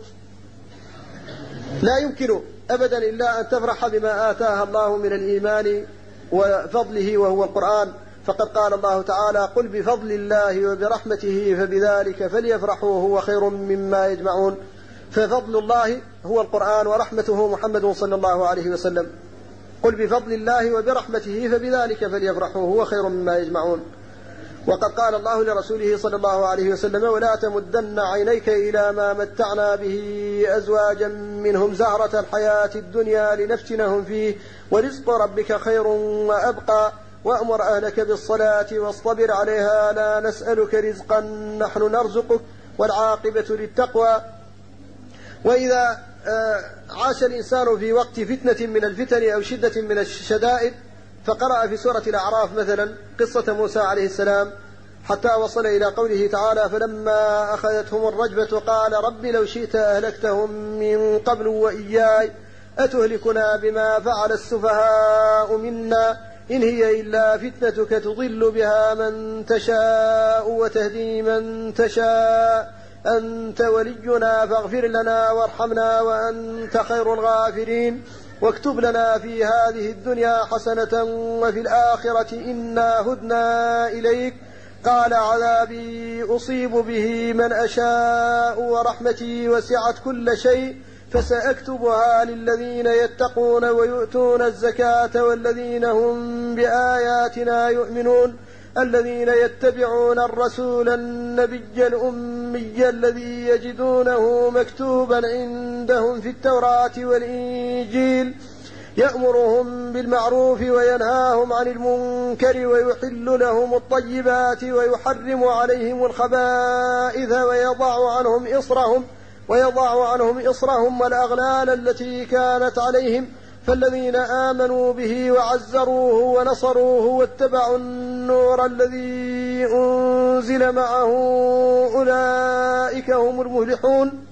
لا يمكن أبدا إلا أن تفرح بما آتاها الله من الإيمان وفضله وهو القرآن، فقد قال الله تعالى: قل بفضل الله وبرحمته فبذلك فليفرحوا هو خير مما يجمعون. ففضل الله هو القرآن ورحمته محمد صلى الله عليه وسلم. قل بفضل الله وبرحمته فبذلك فليفرحوا هو خير مما يجمعون. وقد قال الله لرسوله صلى الله عليه وسلم: ولا تمدن عينيك إلى ما متعنا به أزواجا منهم زهرة الحياة الدنيا لنفتنهم فيه ورزق ربك خير وأبقى وأمر أهلك بالصلاة واصطبر عليها لا نسألك رزقا نحن نرزقك والعاقبة للتقوى. وإذا عاش الإنسان في وقت فتنة من الفتن أو شدة من الشدائد فقرأ في سورة الأعراف مثلا قصة موسى عليه السلام حتى وصل إلى قوله تعالى: فلما أخذتهم الرجفة قال رب لو شئت أهلكتهم من قبل وإياي أتهلكنا بما فعل السفهاء منا إن هي إلا فتنتك تضل بها من تشاء وتهدي من تشاء أنت ولينا فاغفر لنا وارحمنا وأنت خير الغافرين واكتب لنا في هذه الدنيا حسنة وفي الآخرة إنا هدنا إليك قال عذابي أصيب به من أشاء ورحمتي وسعت كل شيء فسأكتبها للذين يتقون ويؤتون الزكاة والذين هم بآياتنا يؤمنون الذين يتبعون الرسول النبي الأمي الذي يجدونه مكتوبا عندهم في التوراة والإنجيل يأمرهم بالمعروف وينهاهم عن المنكر ويحل لهم الطيبات ويحرم عليهم الخبائث ويضع عنهم إصرهم والأغلال التي كانت عليهم فالذين آمنوا به وعزروه ونصروه واتبعوا النور الذي أنزل معه أولئك هم المفلحون.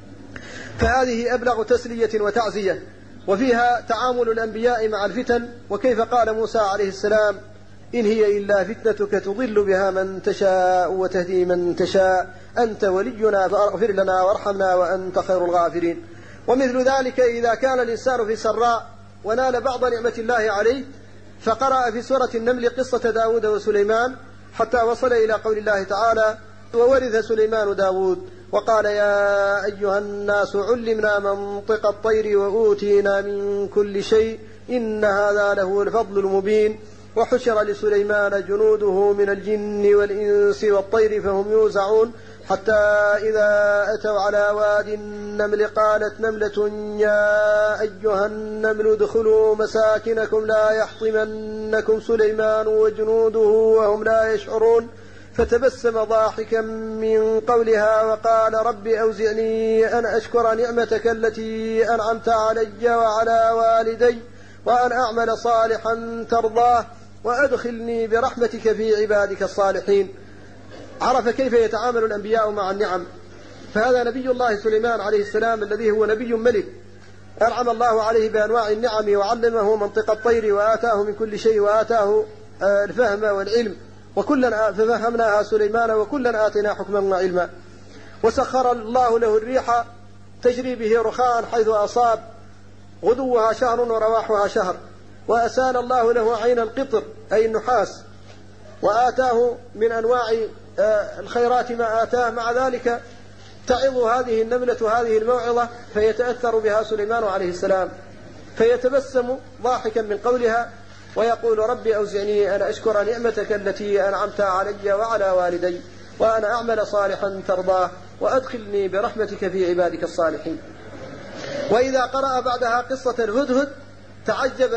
فهذه أبلغ تسلية وتعزية، وفيها تعامل الأنبياء مع الفتن، وكيف قال موسى عليه السلام: إن هي إلا فتنتك تضل بها من تشاء وتهدي من تشاء أنت ولينا فاغفر لنا وارحمنا وأنت خير الغافرين. ومثل ذلك إذا كان الإنسان في سراء ونال بعض نعمة الله عليه فقرأ في سورة النمل قصة داود وسليمان حتى وصل إلى قول الله تعالى: وورث سليمان داود وقال يا أيها الناس علمنا منطق الطير وأوتينا من كل شيء إن هذا له الفضل المبين. وحشر لسليمان جنوده من الجن والإنس والطير فهم يوزعون حتى إذا أتوا على واد النمل قالت نملة يا أيها النمل ادخلوا مساكنكم لا يحطمنكم سليمان وجنوده وهم لا يشعرون فتبسم ضاحكا من قولها وقال رب أوزعني أن أشكر نعمتك التي أنعمت علي وعلى والدي وأن أعمل صالحا ترضاه وأدخلني برحمتك في عبادك الصالحين. عرف كيف يتعامل الأنبياء مع النعم، فهذا نبي الله سليمان عليه السلام الذي هو نبي ملك أنعم الله عليه بأنواع النعم وعلمه منطق الطير وآتاه من كل شيء وآتاه الفهم والعلم وكلا ففهمناها سليمان وكلا آتنا حكما وعلما. وسخر الله له الريح تجري به رخاء حيث أصاب غدوها شهر ورواحها شهر. وأسال الله له عين القطر أي النحاس وآتاه من أنواع الخيرات ما آتاه. مع ذلك تعظ هذه النملة هذه الموعظة فيتأثر بها سليمان عليه السلام فيتبسم ضاحكا من قولها ويقول رب أوزعني أن أشكر نعمتك التي أنعمت علي وعلى والدي وأن أعمل صالحا ترضاه وأدخلني برحمتك في عبادك الصالحين. وإذا قرأ بعدها قصة الهدهد تعجب،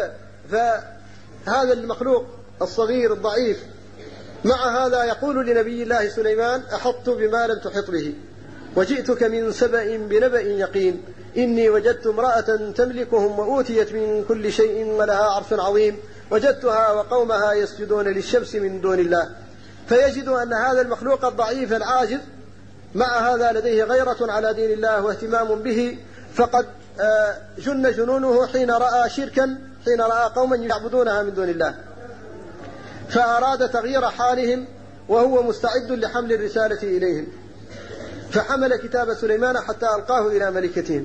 فهذا المخلوق الصغير الضعيف مع هذا يقول لنبي الله سليمان أحطت بما لم تحط به، وجئتك من سبأ بنبأ يقين إني وجدت امرأة تملكهم وأوتيت من كل شيء ولها عرش عظيم وجدتها وقومها يسجدون للشمس من دون الله. فيجد أن هذا المخلوق الضعيف العاجز مع هذا لديه غيرة على دين الله واهتمام به، فقد جن جنونه حين رأى شركا، حين رأى قوما يعبدونها من دون الله، فأراد تغيير حالهم وهو مستعد لحمل الرسالة إليهم، فحمل كتاب سليمان حتى ألقاه إلى ملكتهم.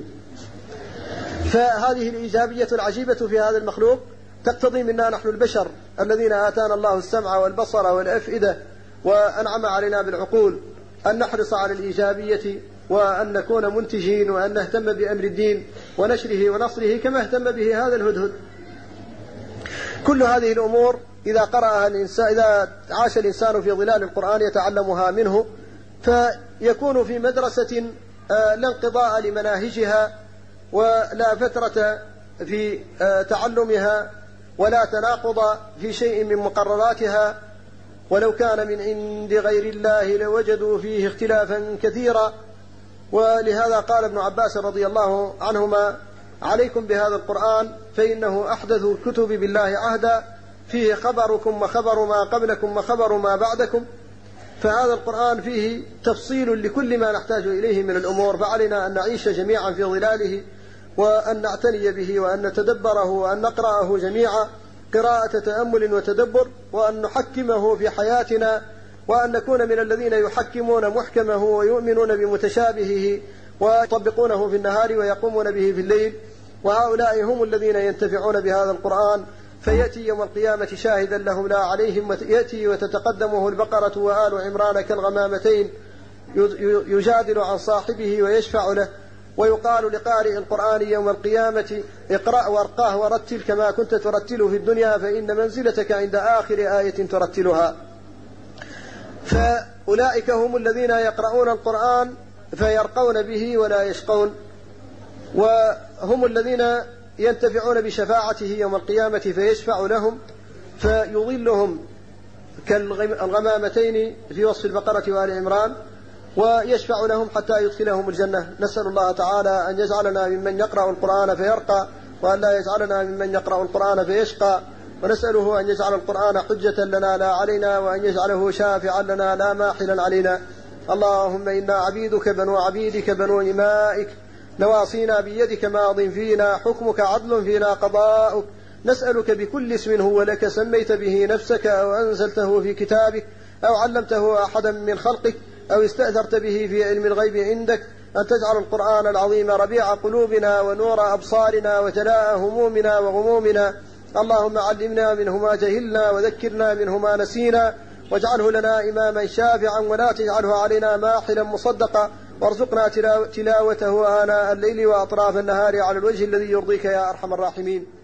فهذه الإيجابية العجيبة في هذا المخلوق تقتضي منا نحن البشر الذين آتانا الله السمع والبصر والأفئدة وأنعم علينا بالعقول أن نحرص على الإيجابية وأن نكون منتجين وأن نهتم بأمر الدين ونشره ونصره كما اهتم به هذا الهدهد. كل هذه الأمور إذا قرأها الإنسان، إذا عاش الإنسان في ظلال القرآن يتعلمها منه، فيكون في مدرسة لا انقضاء لمناهجها ولا فترة في تعلمها ولا تناقض في شيء من مقرراتها، ولو كان من عند غير الله لوجدوا فيه اختلافا كثيرا. ولهذا قال ابن عباس رضي الله عنهما: عليكم بهذا القرآن فإنه أحدث الكتب بالله عهدا، فيه خبركم وخبر ما قبلكم وخبر ما بعدكم. فهذا القرآن فيه تفصيل لكل ما نحتاج إليه من الأمور، فعلينا أن نعيش جميعا في ظلاله وأن نعتني به وأن نتدبره وأن نقرأه جميعا قراءة تأمل وتدبر، وأن نحكمه في حياتنا، وأن نكون من الذين يحكمون محكمه ويؤمنون بمتشابهه ويطبقونه في النهار ويقومون به في الليل. وهؤلاء هم الذين ينتفعون بهذا القرآن، فيأتي يوم القيامة شاهدا لهم لا عليهم، ويأتي وتتقدمه البقرة وآل عمران كالغمامتين يجادل عن صاحبه ويشفع له، ويقال لقارئ القرآن يوم القيامة: اقرأ وارقاه ورتل كما كنت ترتل في الدنيا، فإن منزلتك عند آخر آية ترتلها. فأولئك هم الذين يقرؤون القرآن فيرقون به ولا يشقون، وهم الذين ينتفعون بشفاعته يوم القيامة فيشفع لهم فيظلهم كالغمامتين في وصف البقرة وآل عمران، ويشفع لهم حتى يدخلهم الجنة. نسأل الله تعالى أن يجعلنا ممن يقرأ القرآن فيرقى، وأن لا يجعلنا ممن يقرأ القرآن فيشقى، ونسأله أن يجعل القرآن حجة لنا لا علينا، وأن يجعله شافعا لنا لا ماحلا علينا. اللهم إنا عبيدك بنو عبيدك بنو إمائك، نواصينا بيدك ماض فينا حكمك عدل فينا قضاؤك، نسألك بكل اسم هو لك سميت به نفسك أو أنزلته في كتابك أو علمته أحدا من خلقك أو استأثرت به في علم الغيب عندك، أن تجعل القرآن العظيم ربيع قلوبنا ونور أبصارنا وجلاء همومنا وغمومنا. اللهم علمنا منه ما جهلنا وذكرنا منه ما نسينا، واجعله لنا إماما شافعا ولا تجعله علينا ماحلا مصدقا، وارزقنا تلاوته آناء الليل وأطراف النهار على الوجه الذي يرضيك يا أرحم الراحمين.